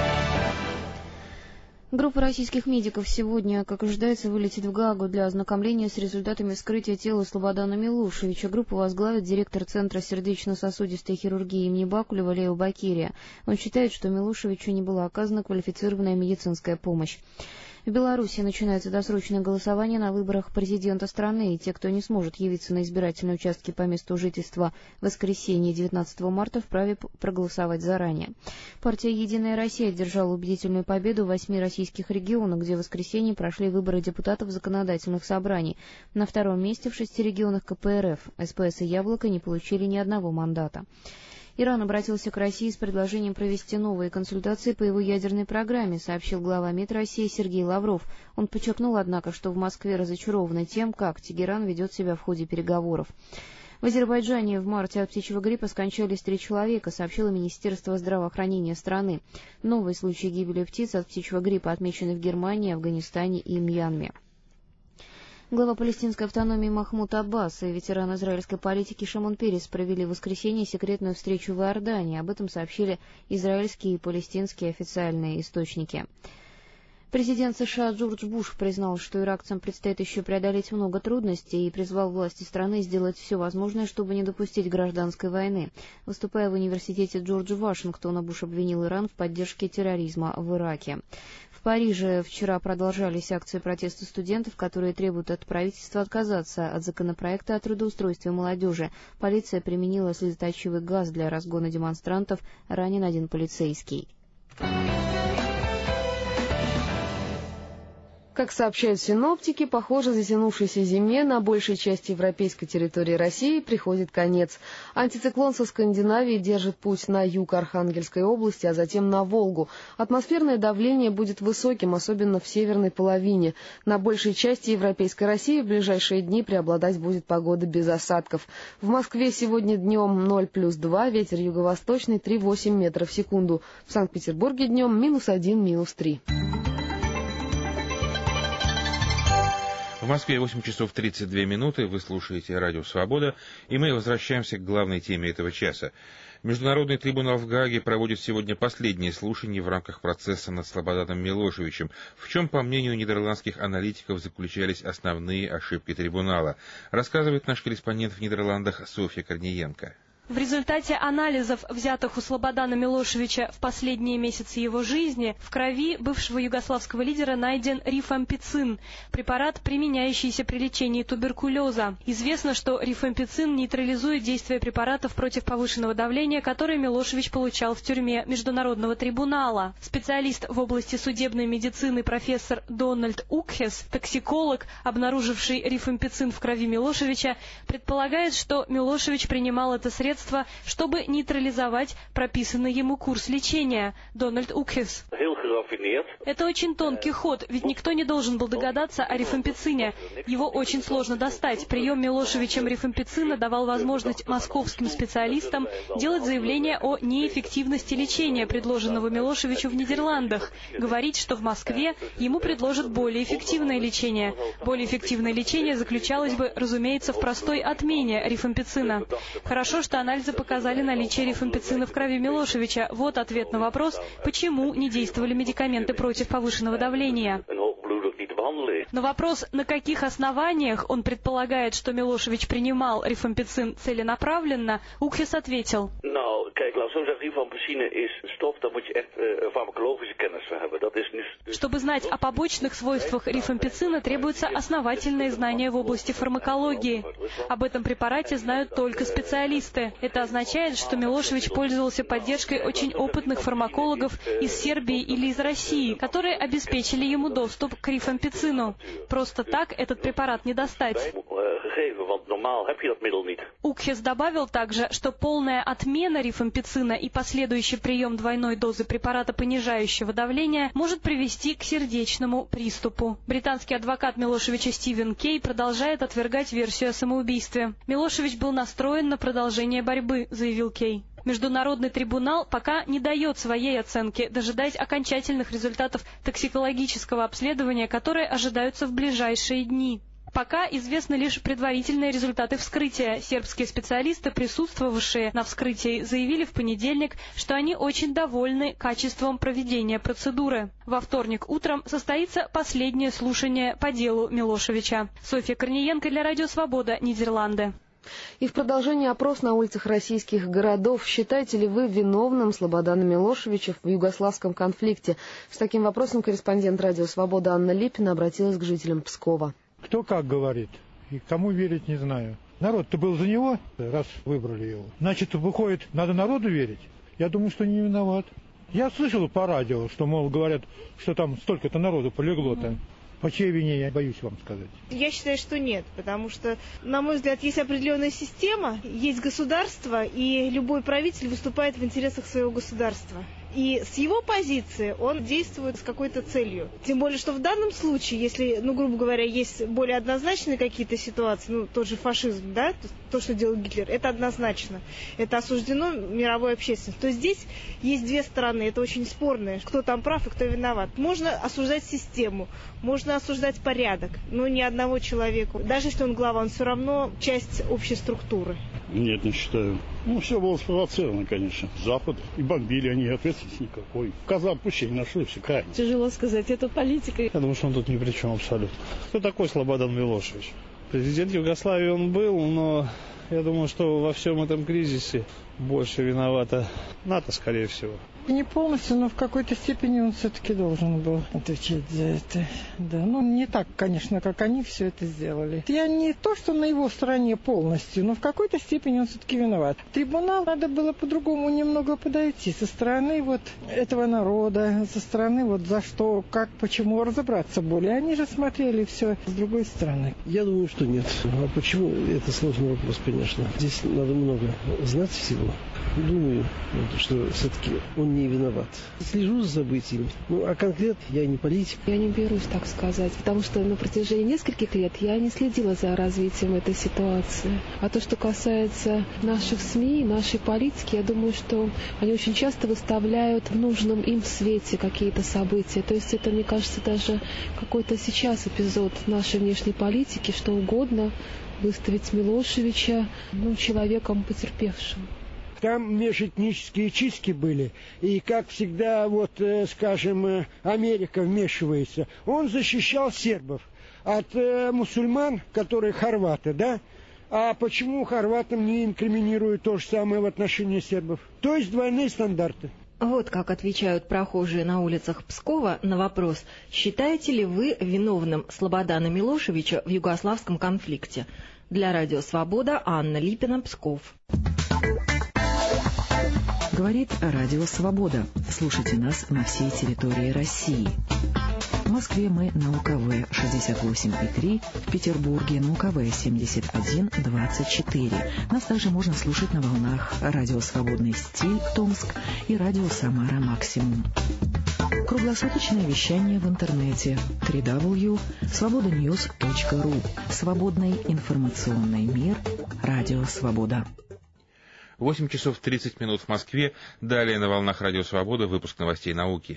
Speaker 4: Группа российских медиков сегодня, как ожидается, вылетит в Гаагу для ознакомления с результатами вскрытия тела Слободана Милошевича. Группу возглавит директор Центра сердечно-сосудистой хирургии имени Бакулева Лео Бакирия. Он считает, что Милошевичу не была оказана квалифицированная медицинская помощь. В Беларуси начинается досрочное голосование на выборах президента страны, и те, кто не сможет явиться на избирательные участки по месту жительства в воскресенье 19 марта, вправе проголосовать заранее. Партия «Единая Россия» одержала убедительную победу в 8 российских регионах, где в воскресенье прошли выборы депутатов законодательных собраний. На втором месте в 6 регионах КПРФ. СПС и «Яблоко» не получили ни одного мандата. Иран обратился к России с предложением провести новые консультации по его ядерной программе, сообщил глава МИД России Сергей Лавров. Он подчеркнул, однако, что в Москве разочарованы тем, как Тегеран ведет себя в ходе переговоров. В Азербайджане в марте от птичьего гриппа скончались 3 человека, сообщило Министерство здравоохранения страны. Новые случаи гибели птиц от птичьего гриппа отмечены в Германии, Афганистане и Мьянме. Глава палестинской автономии Махмуд Аббас и ветеран израильской политики Шимон Перес провели в воскресенье секретную встречу в Иордании. Об этом сообщили израильские и палестинские официальные источники. Президент США Джордж Буш признал, что иракцам предстоит еще преодолеть много трудностей, и призвал власти страны сделать все возможное, чтобы не допустить гражданской войны. Выступая в университете Джорджа Вашингтона, Буш обвинил Иран в поддержке терроризма в Ираке. В Париже вчера продолжались акции протеста студентов, которые требуют от правительства отказаться от законопроекта о трудоустройстве молодежи. Полиция применила слезоточивый газ для разгона демонстрантов, ранен 1 полицейский.
Speaker 2: Как сообщают синоптики, похоже, затянувшейся зиме на большей части европейской территории России приходит конец. Антициклон со Скандинавии держит путь на юг Архангельской области, а затем на Волгу. Атмосферное давление будет высоким, особенно в северной половине. На большей части европейской России в ближайшие дни преобладать будет погода без осадков. В Москве сегодня днем 0+2, ветер юго-восточный 3,8 метров в секунду. В Санкт-Петербурге днем -1, -3.
Speaker 3: В Москве 8 часов 32 минуты, вы слушаете Радио Свобода, и мы возвращаемся к главной теме этого часа. Международный трибунал в Гааге проводит сегодня последние слушания в рамках процесса над Слободаном Милошевичем. В чем, по мнению нидерландских аналитиков, заключались основные ошибки трибунала, рассказывает наш корреспондент в Нидерландах Софья Корниенко.
Speaker 13: В результате анализов, взятых у Слободана Милошевича в последние месяцы его жизни, в крови бывшего югославского лидера найден рифампицин, препарат, применяющийся при лечении туберкулеза. Известно, что рифампицин нейтрализует действие препаратов против повышенного давления, которые Милошевич получал в тюрьме Международного трибунала. Специалист в области судебной медицины профессор Дональд Укхес, токсиколог, обнаруживший рифампицин в крови Милошевича, предполагает, что Милошевич принимал это средство, чтобы нейтрализовать прописанный ему курс лечения. Дональд Укхес. Это очень тонкий ход, ведь никто не должен был догадаться о рифампицине. Его очень сложно достать. Прием Милошевичем рифампицина давал возможность московским специалистам делать заявление о неэффективности лечения, предложенного Милошевичу в Нидерландах. Говорить, что в Москве ему предложат более эффективное лечение. Более эффективное лечение заключалось бы, разумеется, в простой отмене рифампицина. Хорошо, что анализы показали наличие рифампицина в крови Милошевича. Вот ответ на вопрос, почему не действовали медикаменты против повышенного давления. На вопрос, на каких основаниях он предполагает, что Милошевич принимал рифампицин целенаправленно, Укхес ответил. Чтобы знать о побочных свойствах рифампицина, требуется основательное знание в области фармакологии. Об этом препарате знают только специалисты. Это означает, что Милошевич пользовался поддержкой очень опытных фармакологов из Сербии или из России, которые обеспечили ему доступ к рифампицину. Просто так этот препарат не достать. Укхес добавил также, что полная отмена рифампицина и последующий прием двойной дозы препарата понижающего давления может привести к сердечному приступу. Британский адвокат Милошевича Стивен Кей продолжает отвергать версию о самоубийстве. Милошевич был настроен на продолжение борьбы, заявил Кей. Международный трибунал пока не дает своей оценки, дожидаясь окончательных результатов токсикологического обследования, которые ожидаются в ближайшие дни. Пока известны лишь предварительные результаты вскрытия. Сербские специалисты, присутствовавшие на вскрытии, заявили в понедельник, что они очень довольны качеством проведения процедуры. Во вторник утром состоится последнее слушание по делу Милошевича. Софья Корниенко для Радио Свобода, Нидерланды.
Speaker 2: И в продолжении опрос на улицах российских городов. Считаете ли вы виновным Слободана Милошевича в югославском конфликте? С таким вопросом корреспондент Радио Свобода Анна Липина обратилась к жителям Пскова.
Speaker 14: Кто как говорит, и кому верить, не знаю. Народ-то был за него, раз выбрали его. Значит, выходит, надо народу верить? Я думаю, что не виноват. Я слышал по радио, что, мол, говорят, что там столько-то народу полегло-то. По чьей вине, я боюсь вам сказать.
Speaker 15: Я считаю, что нет, потому что, на мой взгляд, есть определенная система, есть государство, и любой правитель выступает в интересах своего государства. И с его позиции он действует с какой-то целью. Тем более, что в данном случае, если, грубо говоря, есть более однозначные какие-то ситуации, тот же фашизм, да, то, что делал Гитлер, это однозначно. Это осуждено мировой общественностью. То есть здесь есть две стороны, это очень спорное, кто там прав и кто виноват. Можно осуждать систему, можно осуждать порядок, но ни одного человека. Даже если он глава, он все равно часть общей структуры.
Speaker 16: Нет, не считаю. Все было спровоцировано, конечно. Запад. И бомбили они, ответственности никакой. Коза отпущения нашли, все крайне.
Speaker 17: Тяжело сказать, это политика.
Speaker 18: Я думаю, что он тут ни при чем абсолютно. Кто такой Слободан Милошевич? Президент Югославии он был, но я думаю, что во всем этом кризисе больше виновата НАТО, скорее всего.
Speaker 17: Не полностью, но в какой-то степени он все-таки должен был отвечать за это. Да, не так, конечно, как они все это сделали. Я не то, что на его стороне полностью, но в какой-то степени он все-таки виноват. Трибунал надо было по-другому немного подойти со стороны этого народа, со стороны за что, как, почему разобраться более. Они же смотрели все с другой стороны.
Speaker 19: Я думаю, что нет. А почему? Это сложный вопрос, конечно. Здесь надо много знать всего. Думаю, что все-таки он не виноват. Слежу за событиями. А конкретно я не политик.
Speaker 20: Я не берусь так сказать, потому что на протяжении нескольких лет я не следила за развитием этой ситуации. А то, что касается наших СМИ, нашей политики, я думаю, что они очень часто выставляют в нужном им свете какие-то события. То есть это, мне кажется, даже какой-то сейчас эпизод нашей внешней политики, что угодно выставить Милошевича человеком потерпевшим.
Speaker 21: Там межэтнические чистки были, и, как всегда, скажем, Америка вмешивается. Он защищал сербов от мусульман, которые хорваты, да? А почему хорватам не инкриминируют то же самое в отношении сербов? То есть двойные стандарты.
Speaker 22: Вот как отвечают прохожие на улицах Пскова на вопрос, считаете ли вы виновным Слободана Милошевича в югославском конфликте. Для Радио Свобода Анна Липина, Псков.
Speaker 23: Говорит Радио Свобода. Слушайте нас на всей территории России. В Москве мы на УКВ 68,3, в Петербурге на УКВ 71,24. Нас также можно слушать на волнах Радио Свободный стиль Томск и Радио Самара Максимум. Круглосуточное вещание в интернете www.svobodanews.ru. Свободный информационный мир. Радио Свобода.
Speaker 3: 8 часов 30 минут в Москве. Далее на волнах Радио Свобода выпуск новостей науки.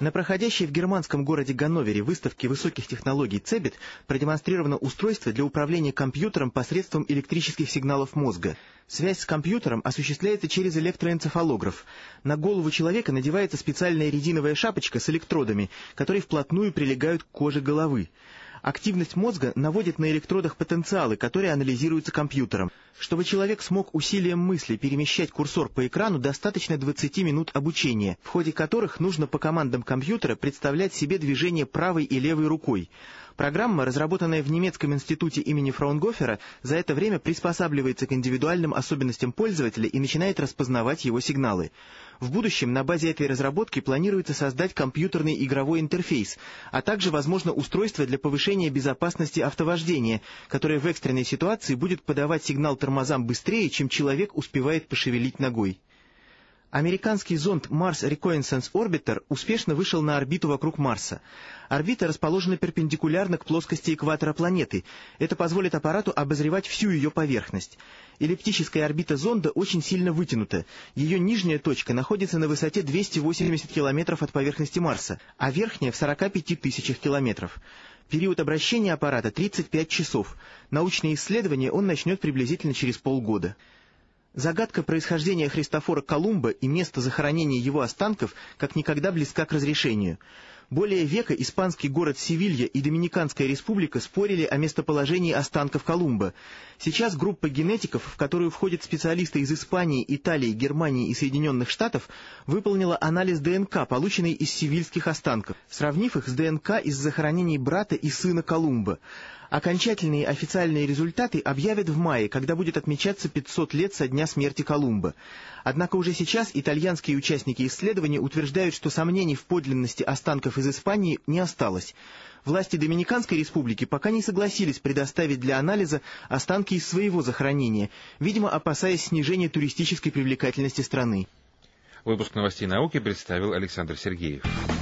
Speaker 5: На проходящей в германском городе Ганновере выставке высоких технологий CeBIT продемонстрировано устройство для управления компьютером посредством электрических сигналов мозга. Связь с компьютером осуществляется через электроэнцефалограф. На голову человека надевается специальная резиновая шапочка с электродами, которые вплотную прилегают к коже головы. Активность мозга наводит на электродах потенциалы, которые анализируются компьютером. Чтобы человек смог усилием мысли перемещать курсор по экрану, достаточно 20 минут обучения, в ходе которых нужно по командам компьютера представлять себе движение правой и левой рукой. Программа, разработанная в немецком институте имени Фраунгофера, за это время приспосабливается к индивидуальным особенностям пользователя и начинает распознавать его сигналы. В будущем на базе этой разработки планируется создать компьютерный игровой интерфейс, а также, возможно, устройство для повышения безопасности автовождения, которое в экстренной ситуации будет подавать сигнал тормозам быстрее, чем человек успевает пошевелить ногой. Американский зонд Mars Reconnaissance Orbiter успешно вышел на орбиту вокруг Марса. Орбита расположена перпендикулярно к плоскости экватора планеты. Это позволит аппарату обозревать всю ее поверхность. Эллиптическая орбита зонда очень сильно вытянута. Ее нижняя точка находится на высоте 280 километров от поверхности Марса, а верхняя в 45 тысячах километров. Период обращения аппарата 35 часов. Научные исследования он начнет приблизительно через полгода. Загадка происхождения Христофора Колумба и место захоронения его останков как никогда близка к разрешению. Более века испанский город Севилья и Доминиканская республика спорили о местоположении останков Колумба. Сейчас группа генетиков, в которую входят специалисты из Испании, Италии, Германии и Соединенных Штатов, выполнила анализ ДНК, полученный из севильских останков, сравнив их с ДНК из захоронений брата и сына Колумба. Окончательные официальные результаты объявят в мае, когда будет отмечаться 500 лет со дня смерти Колумба. Однако уже сейчас итальянские участники исследования утверждают, что сомнений в подлинности останков из Испании не осталось. Власти Доминиканской республики пока не согласились предоставить для анализа останки из своего захоронения, видимо, опасаясь снижения туристической привлекательности страны.
Speaker 3: Выпуск новостей науки представил Александр Сергеев.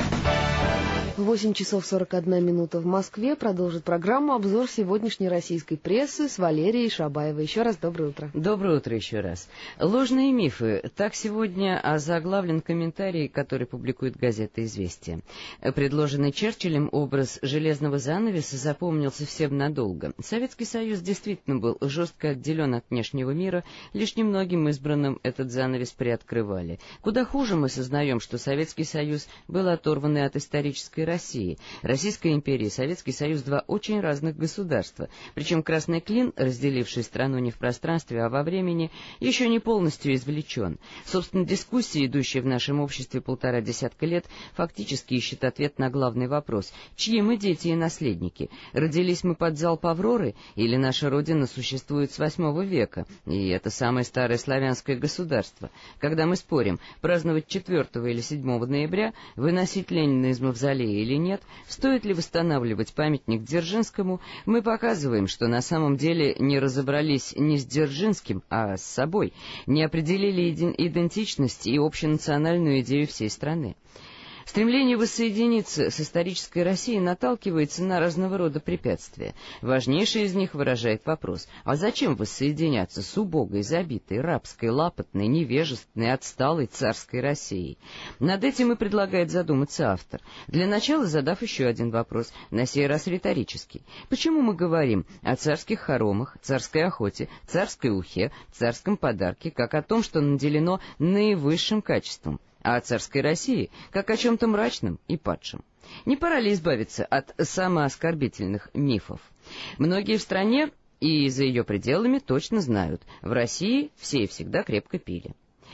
Speaker 2: 8 часов 41 минута в Москве. Продолжит программу обзор сегодняшней российской прессы с Валерией Шабаевой. Еще раз доброе утро.
Speaker 9: Доброе утро еще раз. Ложные мифы. Так сегодня озаглавлен комментарий, который публикует газета «Известия». Предложенный Черчиллем образ железного занавеса запомнился всем надолго. Советский Союз действительно был жестко отделен от внешнего мира, лишь немногим избранным этот занавес приоткрывали. Куда хуже мы сознаем, что Советский Союз был оторван от исторической России. Российская империя и Советский Союз — два очень разных государства. Причем красный клин, разделивший страну не в пространстве, а во времени, еще не полностью извлечен. Собственно, дискуссии, идущие в нашем обществе 1,5 десятка лет, фактически ищут ответ на главный вопрос: чьи мы дети и наследники? Родились мы под залп Авроры, или наша Родина существует с 8 века, и это самое старое славянское государство? Когда мы спорим, праздновать 4 или 7 ноября, выносить Ленина из мавзолея или нет, стоит ли восстанавливать памятник Дзержинскому, мы показываем, что на самом деле не разобрались не с Дзержинским, а с собой, не определили идентичность и общенациональную идею всей страны. Стремление воссоединиться с исторической Россией наталкивается на разного рода препятствия. Важнейший из них выражает вопрос: а зачем воссоединяться с убогой, забитой, рабской, лапотной, невежественной, отсталой царской Россией? Над этим и предлагает задуматься автор, для начала задав еще один вопрос, на сей раз риторический. Почему мы говорим о царских хоромах, царской охоте, царской ухе, царском подарке, как о том, что наделено наивысшим качеством, а о царской России как о чем-то мрачном и падшем? Не пора ли избавиться от самооскорбительных мифов? Многие в стране и за ее пределами точно знают: в России все и всегда крепко пили.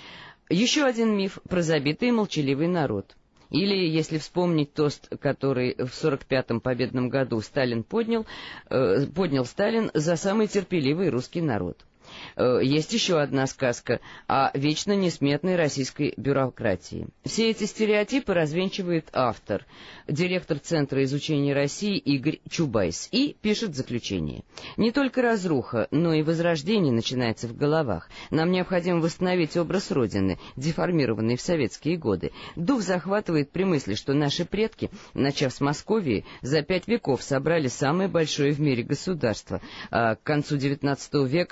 Speaker 9: Еще один миф про забитый и молчаливый народ. Или, если вспомнить тост, который в 45-м победном году Сталин поднял Сталин за самый терпеливый русский народ. Есть еще одна сказка о вечно несметной российской бюрократии. Все эти стереотипы развенчивает автор, директор Центра изучения России Игорь Чубайс, и пишет заключение. Не только разруха, но и возрождение начинается в головах. Нам необходимо восстановить образ Родины, деформированный в советские годы. Дух захватывает при мысли, что наши предки, начав с Московии, за 5 веков собрали самое большое в мире государство, а к концу XIX века, когда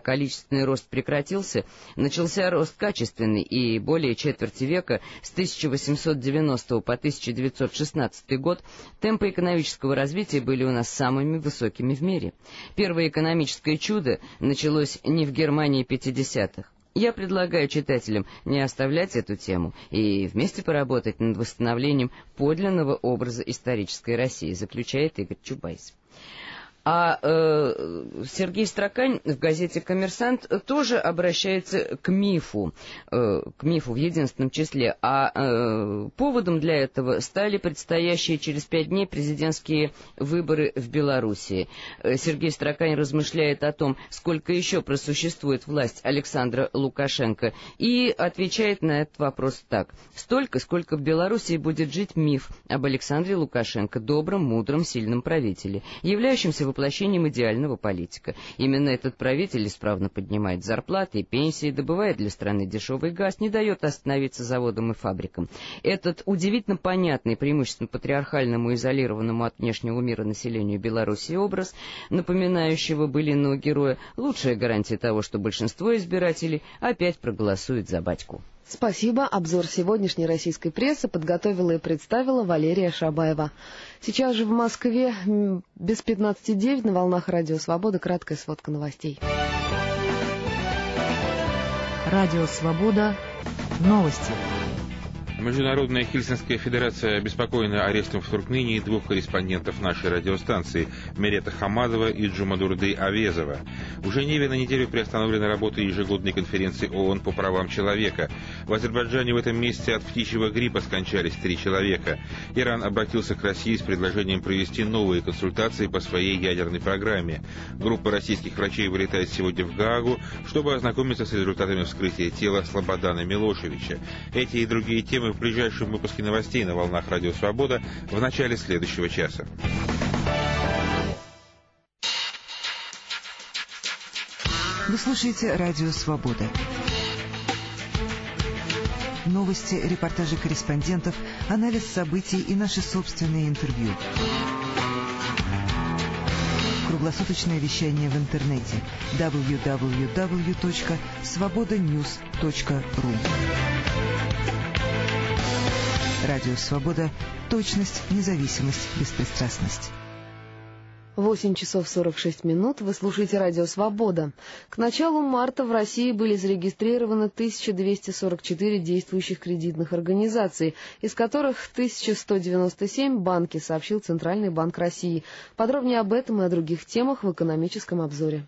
Speaker 9: количественный рост прекратился, начался рост качественный, и более четверти века, с 1890 по 1916 год, темпы экономического развития были у нас самыми высокими в мире. Первое экономическое чудо началось не в Германии 50-х. Я предлагаю читателям не оставлять эту тему и вместе поработать над восстановлением подлинного образа исторической России, заключает Игорь Чубайс. А Сергей Строкань в газете «Коммерсант» тоже обращается к мифу в единственном числе. А поводом для этого стали предстоящие через 5 дней президентские выборы в Белоруссии. Сергей Строкань размышляет о том, сколько еще просуществует власть Александра Лукашенко, и отвечает на этот вопрос так. Столько, сколько в Белоруссии будет жить миф об Александре Лукашенко, добром, мудром, сильном правителе, являющемся воплощением идеального политика. Именно этот правитель исправно поднимает зарплаты и пенсии, добывает для страны дешевый газ, не дает остановиться заводам и фабрикам. Этот удивительно понятный, преимущественно патриархальному, изолированному от внешнего мира населению Беларуси образ, напоминающего былинного героя, лучшая гарантия того, что большинство избирателей опять проголосует за батьку.
Speaker 2: Спасибо. Обзор сегодняшней российской прессы подготовила и представила Валерия Шабаева. Сейчас же в Москве без 15:09 на волнах Радио Свобода краткая сводка новостей.
Speaker 23: Радио Свобода. Новости.
Speaker 3: Международная Хельсинская федерация обеспокоена арестом в Туркмении 2 корреспондентов нашей радиостанции Мерета Хамадова и Джумадурды Авезова. В Женеве на неделю приостановлена работа ежегодной конференции ООН по правам человека. В Азербайджане в этом месяце от птичьего гриппа скончались 3 человека. Иран обратился к России с предложением провести новые консультации по своей ядерной программе. Группа российских врачей вылетает сегодня в Гаагу, чтобы ознакомиться с результатами вскрытия тела Слободана Милошевича. Эти и другие темы в ближайшем выпуске новостей на волнах Радио Свобода в начале следующего часа.
Speaker 23: Вы слушаете Радио Свобода. Новости, репортажи корреспондентов, анализ событий и наши собственные интервью. Круглосуточное вещание в интернете www.svobodanews.ru. Радио Свобода. Точность, независимость, беспристрастность.
Speaker 2: 8 часов 46 минут. Вы слушаете Радио Свобода. К началу марта в России были зарегистрированы 1244 действующих кредитных организаций, из которых 1197 банки, сообщил Центральный банк России. Подробнее об этом и о других темах в экономическом обзоре.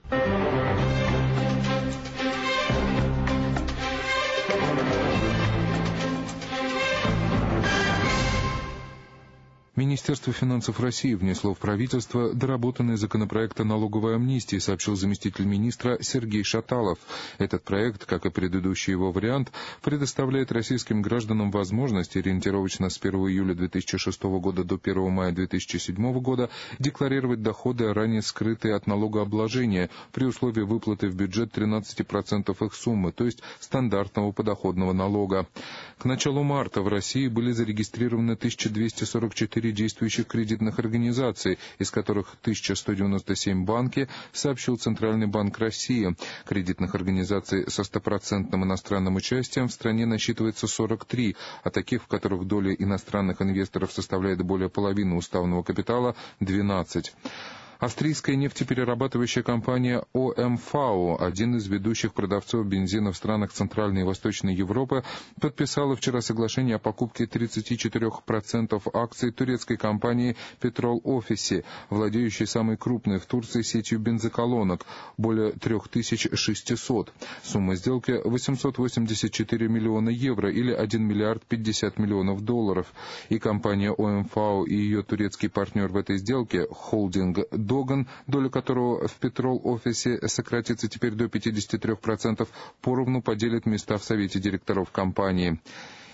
Speaker 6: Министерство финансов России внесло в правительство доработанный законопроект о налоговой амнистии, сообщил заместитель министра Сергей Шаталов. Этот проект, как и предыдущий его вариант, предоставляет российским гражданам возможность ориентировочно с 1 июля 2006 года до 1 мая 2007 года декларировать доходы, ранее скрытые от налогообложения, при условии выплаты в бюджет 13% их суммы, то есть стандартного подоходного налога. К началу марта в России были зарегистрированы 1244 действующих кредитных организаций, из которых 1197 банки, сообщил Центральный банк России. Кредитных организаций со 100% иностранным участием в стране насчитывается 43, а таких, в которых доля иностранных инвесторов составляет более половины уставного капитала, 12. Австрийская нефтеперерабатывающая компания ОМV, один из ведущих продавцов бензина в странах Центральной и Восточной Европы, подписала вчера соглашение о покупке 34% акций турецкой компании Petrol Ofisi, владеющей самой крупной в Турции сетью бензоколонок, более 3600. Сумма сделки 884 миллиона евро или 1 миллиард 50 миллионов долларов. И компания ОМV и ее турецкий партнер в этой сделке, холдинг Доган, доля которого в Petrol Ofisi сократится теперь до 53%, поровну поделит места в совете директоров компании.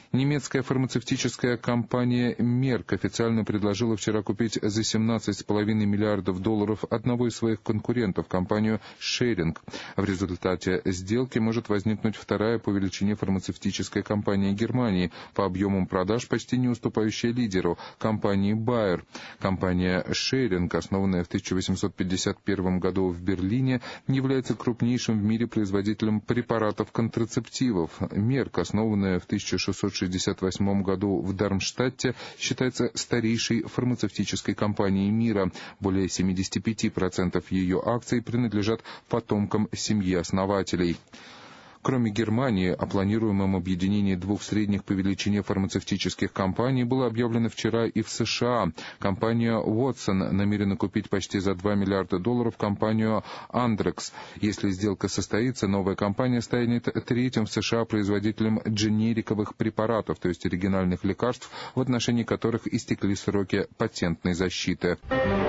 Speaker 6: Немецкая фармацевтическая компания Merck официально предложила вчера купить за $17,5 миллиардов одного из своих конкурентов, компанию Schering. В результате сделки может возникнуть вторая по величине фармацевтическая компания Германии, по объемам продаж почти не уступающая лидеру, компании Bayer. Компания Schering, основанная в 1851 году в Берлине, является крупнейшим в мире производителем препаратов контрацептивов. Merck, основанная в 1668 году в Дармштадте, считается старейшей фармацевтической компанией мира. Более 75% ее акций принадлежат потомкам семьи основателей. Кроме Германии, о планируемом объединении двух средних по величине фармацевтических компаний было объявлено вчера и в США. Компания Watson намерена купить почти за $2 миллиарда компанию Andrex. Если сделка состоится, новая компания станет третьим в США производителем дженериковых препаратов, то есть оригинальных лекарств, в отношении которых истекли сроки патентной защиты.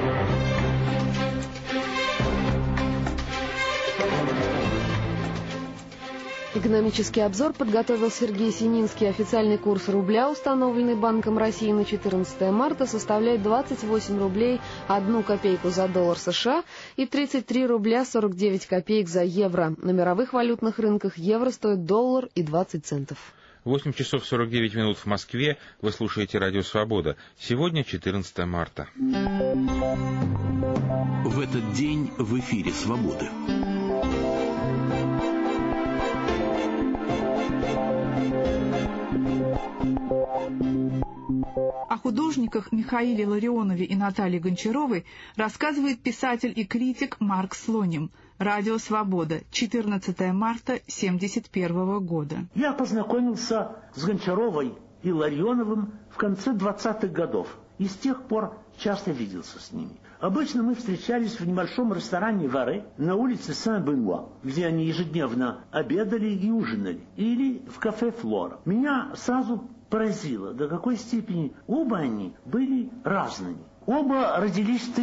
Speaker 2: Экономический обзор подготовил Сергей Сининский. Официальный курс рубля, установленный Банком России на 14 марта, составляет 28 рублей 1 копейку за доллар США и 33 рубля 49 копеек за евро. На мировых валютных рынках евро стоит $1 и 20 центов.
Speaker 3: 8 часов 49 минут в Москве. Вы слушаете Радио Свобода. Сегодня 14 марта.
Speaker 7: В этот день в эфире «Свободы».
Speaker 8: О художниках Михаиле Ларионове и Наталье Гончаровой рассказывает писатель и критик Марк Слоним. Радио «Свобода», 14 марта 1971 года.
Speaker 11: Я познакомился с Гончаровой и Ларионовым в конце 20-х годов и с тех пор часто виделся с ними. Обычно мы встречались в небольшом ресторане «Варе» на улице Сен-Бенуа, где они ежедневно обедали и ужинали, или в кафе «Флора». Меня сразу поразило, до какой степени оба они были разными. Оба родились в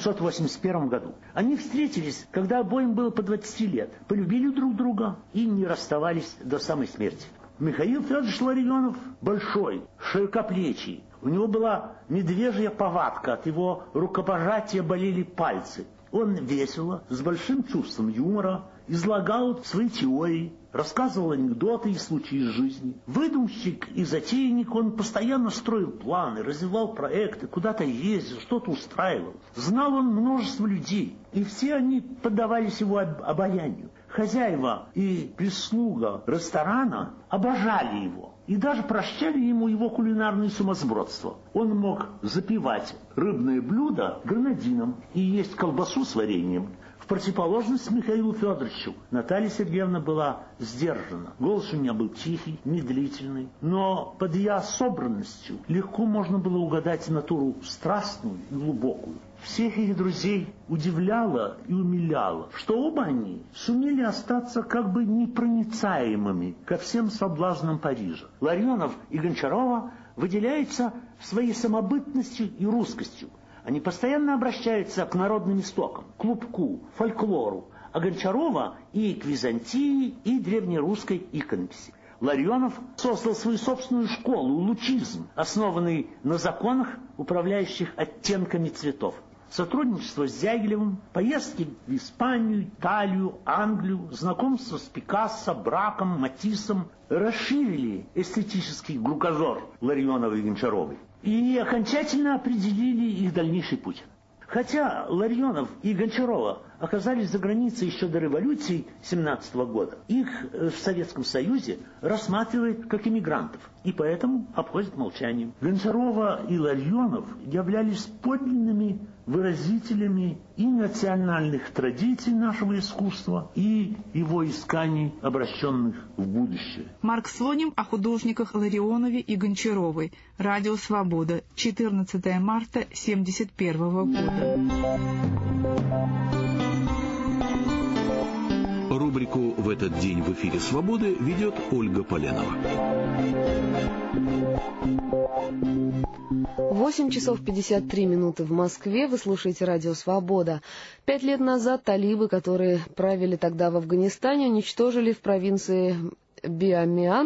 Speaker 11: 1881 году. Они встретились, когда обоим было по 20 лет, полюбили друг друга и не расставались до самой смерти. Михаил Федорович Ларионов большой, широкоплечий. У него была медвежья повадка, от его рукопожатия болели пальцы. Он весело, с большим чувством юмора, излагал свои теории, рассказывал анекдоты и случаи из жизни. Выдумщик и затейник, он постоянно строил планы, развивал проекты, куда-то ездил, что-то устраивал. Знал он множество людей, и все они поддавались его обаянию. Хозяева и прислуга ресторана обожали его и даже прощали ему его кулинарное сумасбродство. Он мог запивать рыбное блюдо гранадином и есть колбасу с вареньем. В противоположность Михаилу Федоровичу Наталья Сергеевна была сдержана. Голос у меня был тихий, медлительный, но под ее собранностью легко можно было угадать натуру страстную и глубокую. Всех их друзей удивляло и умиляло, что оба они сумели остаться как бы непроницаемыми ко всем соблазнам Парижа. Ларионов и Гончарова выделяются своей самобытностью и русскостью. Они постоянно обращаются к народным истокам, к клубку, фольклору, а Гончарова и к Византии, и древнерусской иконописи. Ларионов создал свою собственную школу, лучизм, основанный на законах, управляющих оттенками цветов. Сотрудничество с Дягилевым, поездки в Испанию, Италию, Англию, знакомство с Пикассо, Браком, Матиссом расширили эстетический кругозор Ларионова и Гончаровой и окончательно определили их дальнейший путь. Хотя Ларионов и Гончарова оказались за границей еще до революции 1917 года, их в Советском Союзе рассматривают как иммигрантов и поэтому обходят молчанием. Гончарова и Ларионов являлись подлинными выразителями и национальных традиций нашего искусства, и его исканий, обращенных в будущее.
Speaker 8: Марк Слоним о художниках Ларионове и Гончаровой. Радио «Свобода», 14 марта 1971 года.
Speaker 7: Рубрику «В этот день в эфире «Свободы» ведет Ольга Поленова.
Speaker 2: 8 часов 53 минуты в Москве. Вы слушаете Радио «Свобода». 5 лет назад талибы, которые правили тогда в Афганистане, уничтожили в провинции Бамиан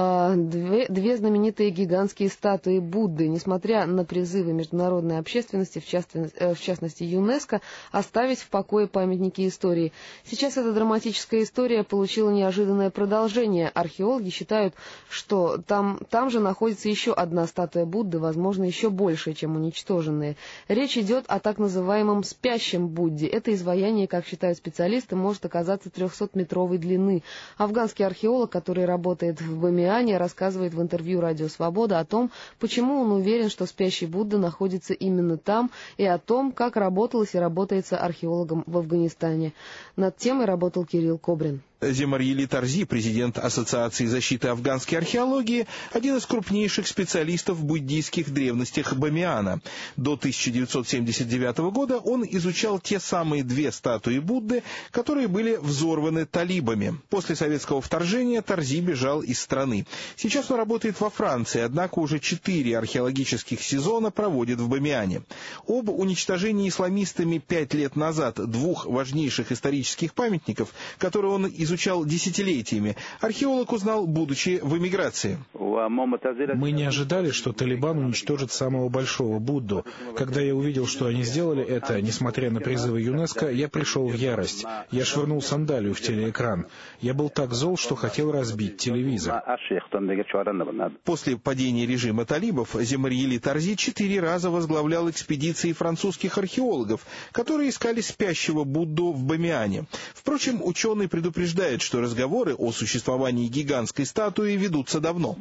Speaker 2: две знаменитые гигантские статуи Будды. Несмотря на призывы международной общественности, в частности ЮНЕСКО, оставить в покое памятники истории. Сейчас эта драматическая история получила неожиданное продолжение. Археологи считают, что там же находится еще одна статуя Будды, возможно, еще большая, чем уничтоженные. Речь идет о так называемом спящем Будде. Это изваяние, как считают специалисты, может оказаться 300-метровой длины. Афганский археолог, который работает в Бамиане, рассказывает в интервью «Радио Свобода» о том, почему он уверен, что спящий Будда находится именно там, и о том, как работалось и работается археологом в Афганистане. Над темой работал Кирилл Кобрин.
Speaker 1: Земарьели Тарзи, президент Ассоциации защиты афганской археологии, один из крупнейших специалистов в буддийских древностях Бамиана. До 1979 года он изучал те самые две статуи Будды, которые были взорваны талибами. После советского вторжения Тарзи бежал из страны. Сейчас он работает во Франции, однако уже 4 археологических сезона проводит в Бамиане. Об уничтожении исламистами 5 лет назад 2 важнейших исторических памятников, которые он изучал десятилетиями, археолог узнал, будучи в эмиграции.
Speaker 10: Мы не ожидали, что Талибан уничтожит самого большого Будду. Когда я увидел, что они сделали это, несмотря на призывы ЮНЕСКО, я пришел в ярость. Я швырнул сандалию в телеэкран. Я был так зол, что хотел разбить телевизор.
Speaker 1: После падения режима талибов Земарьели Тарзи 4 раза возглавлял экспедиции французских археологов, которые искали спящего Будду в Бамиане. Впрочем, ученый предупреждает, что разговоры о существовании гигантской статуи ведутся давно.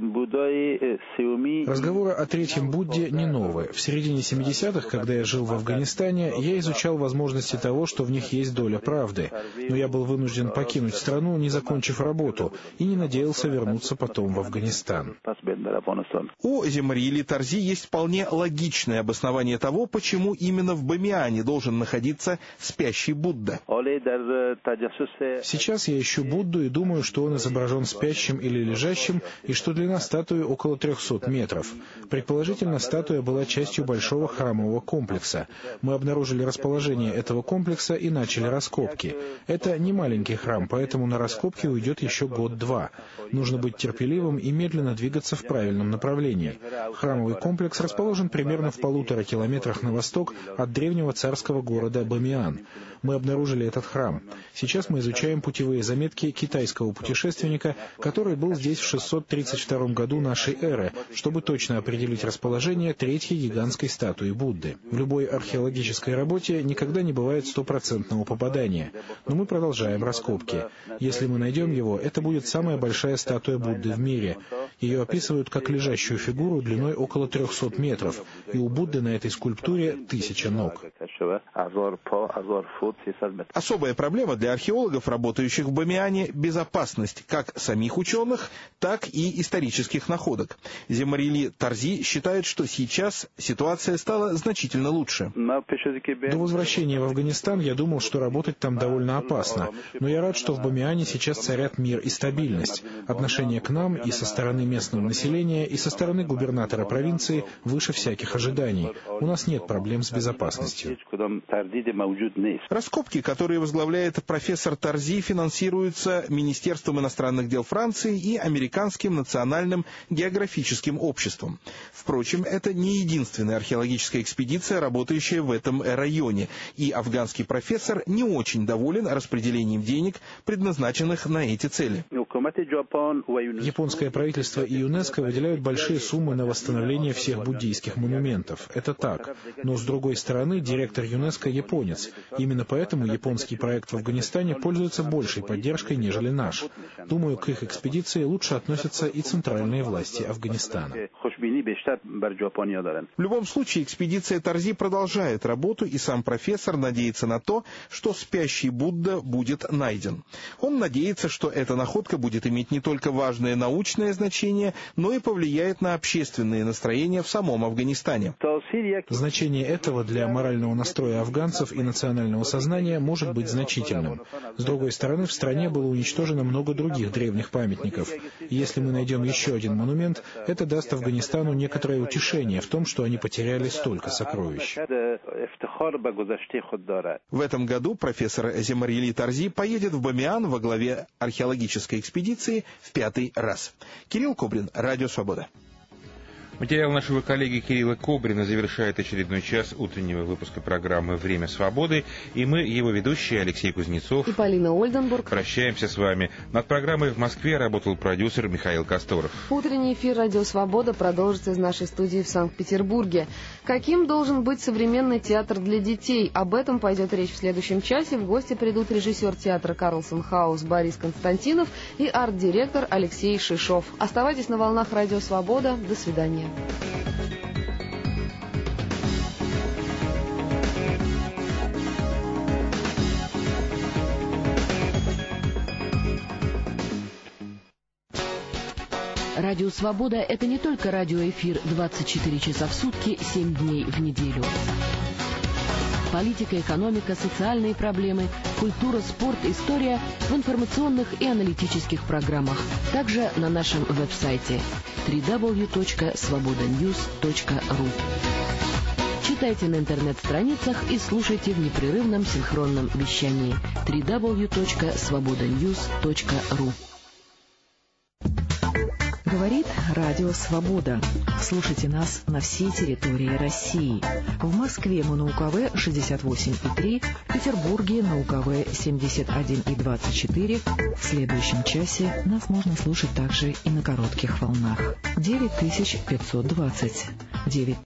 Speaker 10: Разговоры о третьем Будде не новые. В середине 70-х, когда я жил в Афганистане, я изучал возможности того, что в них есть доля правды. Но я был вынужден покинуть страну, не закончив работу, и не надеялся вернуться потом в Афганистан.
Speaker 1: У Земарьели Тарзи есть вполне логичное обоснование того, почему именно в Бамиане должен находиться спящий Будда.
Speaker 10: Сейчас я ищу Будду и думаю, что он изображен спящим или лежащим, и что длина статуи около 300 метров. Предположительно, статуя была частью большого храмового комплекса. Мы обнаружили расположение этого комплекса и начали раскопки. Это не маленький храм, поэтому на раскопки уйдет еще год-два. Нужно быть терпеливым и медленно двигаться в правильном направлении. Храмовый комплекс расположен примерно в 1,5 километрах на восток от древнего царского города Бамиан. Мы обнаружили этот храм. Сейчас мы изучаем путевые заметки китайского путешественника, который был здесь в 632 году нашей эры, чтобы точно определить расположение третьей гигантской статуи Будды. В любой археологической работе никогда не бывает 100% попадания, но мы продолжаем раскопки. Если мы найдем его, это будет самая большая статуя Будды в мире. Ее описывают как лежащую фигуру длиной около 300 метров, и у Будды на этой скульптуре 1000 ног.
Speaker 1: Особая проблема для археологов, работающих в Бамиане, — безопасность как самих ученых, так и исторических находок. Земарьели Тарзи считает, что сейчас ситуация стала значительно лучше.
Speaker 10: До возвращения в Афганистан я думал, что работать там довольно опасно, но я рад, что в Бамиане сейчас царят мир и стабильность. Отношение к нам и со стороны местного населения, и со стороны губернатора провинции выше всяких ожиданий. У нас нет проблем с безопасностью.
Speaker 1: Раскопки, которые возглавляет профессор Тарзи, финансируются Министерством иностранных дел Франции и Американским национальным географическим обществом. Впрочем, это не единственная археологическая экспедиция, работающая в этом районе, и афганский профессор не очень доволен распределением денег, предназначенных на эти цели.
Speaker 10: Японское правительство и ЮНЕСКО выделяют большие суммы на восстановление всех буддийских монументов. Это так. Но, с другой стороны, директор ЮНЕСКО японец. Именно поэтому японский проект в Афганистане пользуется большей поддержкой, нежели наш. Думаю, к их экспедиции лучше относятся и центральные власти Афганистана.
Speaker 1: В любом случае, экспедиция Тарзи продолжает работу, и сам профессор надеется на то, что спящий Будда будет найден. Он надеется, что эта находка будет иметь не только важное научное значение, но и повлияет на общественные настроения в самом Афганистане.
Speaker 10: Значение этого для морального настроя афганцев и национального сознания может быть значительным. С другой стороны, в стране было уничтожено много других древних памятников. И если мы найдем еще один монумент, это даст Афганистану Казахстану некоторое утешение в том, что они потеряли столько сокровищ.
Speaker 1: В этом году профессор Земарьели Тарзи поедет в Бамиан во главе археологической экспедиции в 5-й раз. Кирилл Кобрин, Радио Свобода.
Speaker 3: Материал нашего коллеги Кирилла Кобрина завершает очередной час утреннего выпуска программы «Время свободы». И мы, его ведущие Алексей Кузнецов
Speaker 2: и Полина Ольденбург,
Speaker 3: прощаемся с вами. Над программой в Москве работал продюсер Михаил Косторов.
Speaker 2: Утренний эфир «Радио Свобода» продолжится из нашей студии в Санкт-Петербурге. Каким должен быть современный театр для детей? Об этом пойдет речь в следующем часе. В гости придут режиссер театра «Карлсон Хаус» Борис Константинов и арт-директор Алексей Шишов. Оставайтесь на волнах «Радио Свобода». До свидания.
Speaker 23: Радио «Свобода» — это не только радиоэфир 24 часа в сутки, 7 дней в неделю. Политика, экономика, социальные проблемы, культура, спорт, история в информационных и аналитических программах. Также на нашем веб-сайте www.svobodanews.ru. Читайте на интернет-страницах и слушайте в непрерывном синхронном вещании www.svobodanews.ru. Говорит Радио Свобода. Слушайте нас на всей территории России. В Москве мы на УКВ 68,3, в Петербурге на УКВ 71,24. В следующем часе нас можно слушать также и на коротких волнах. 9520.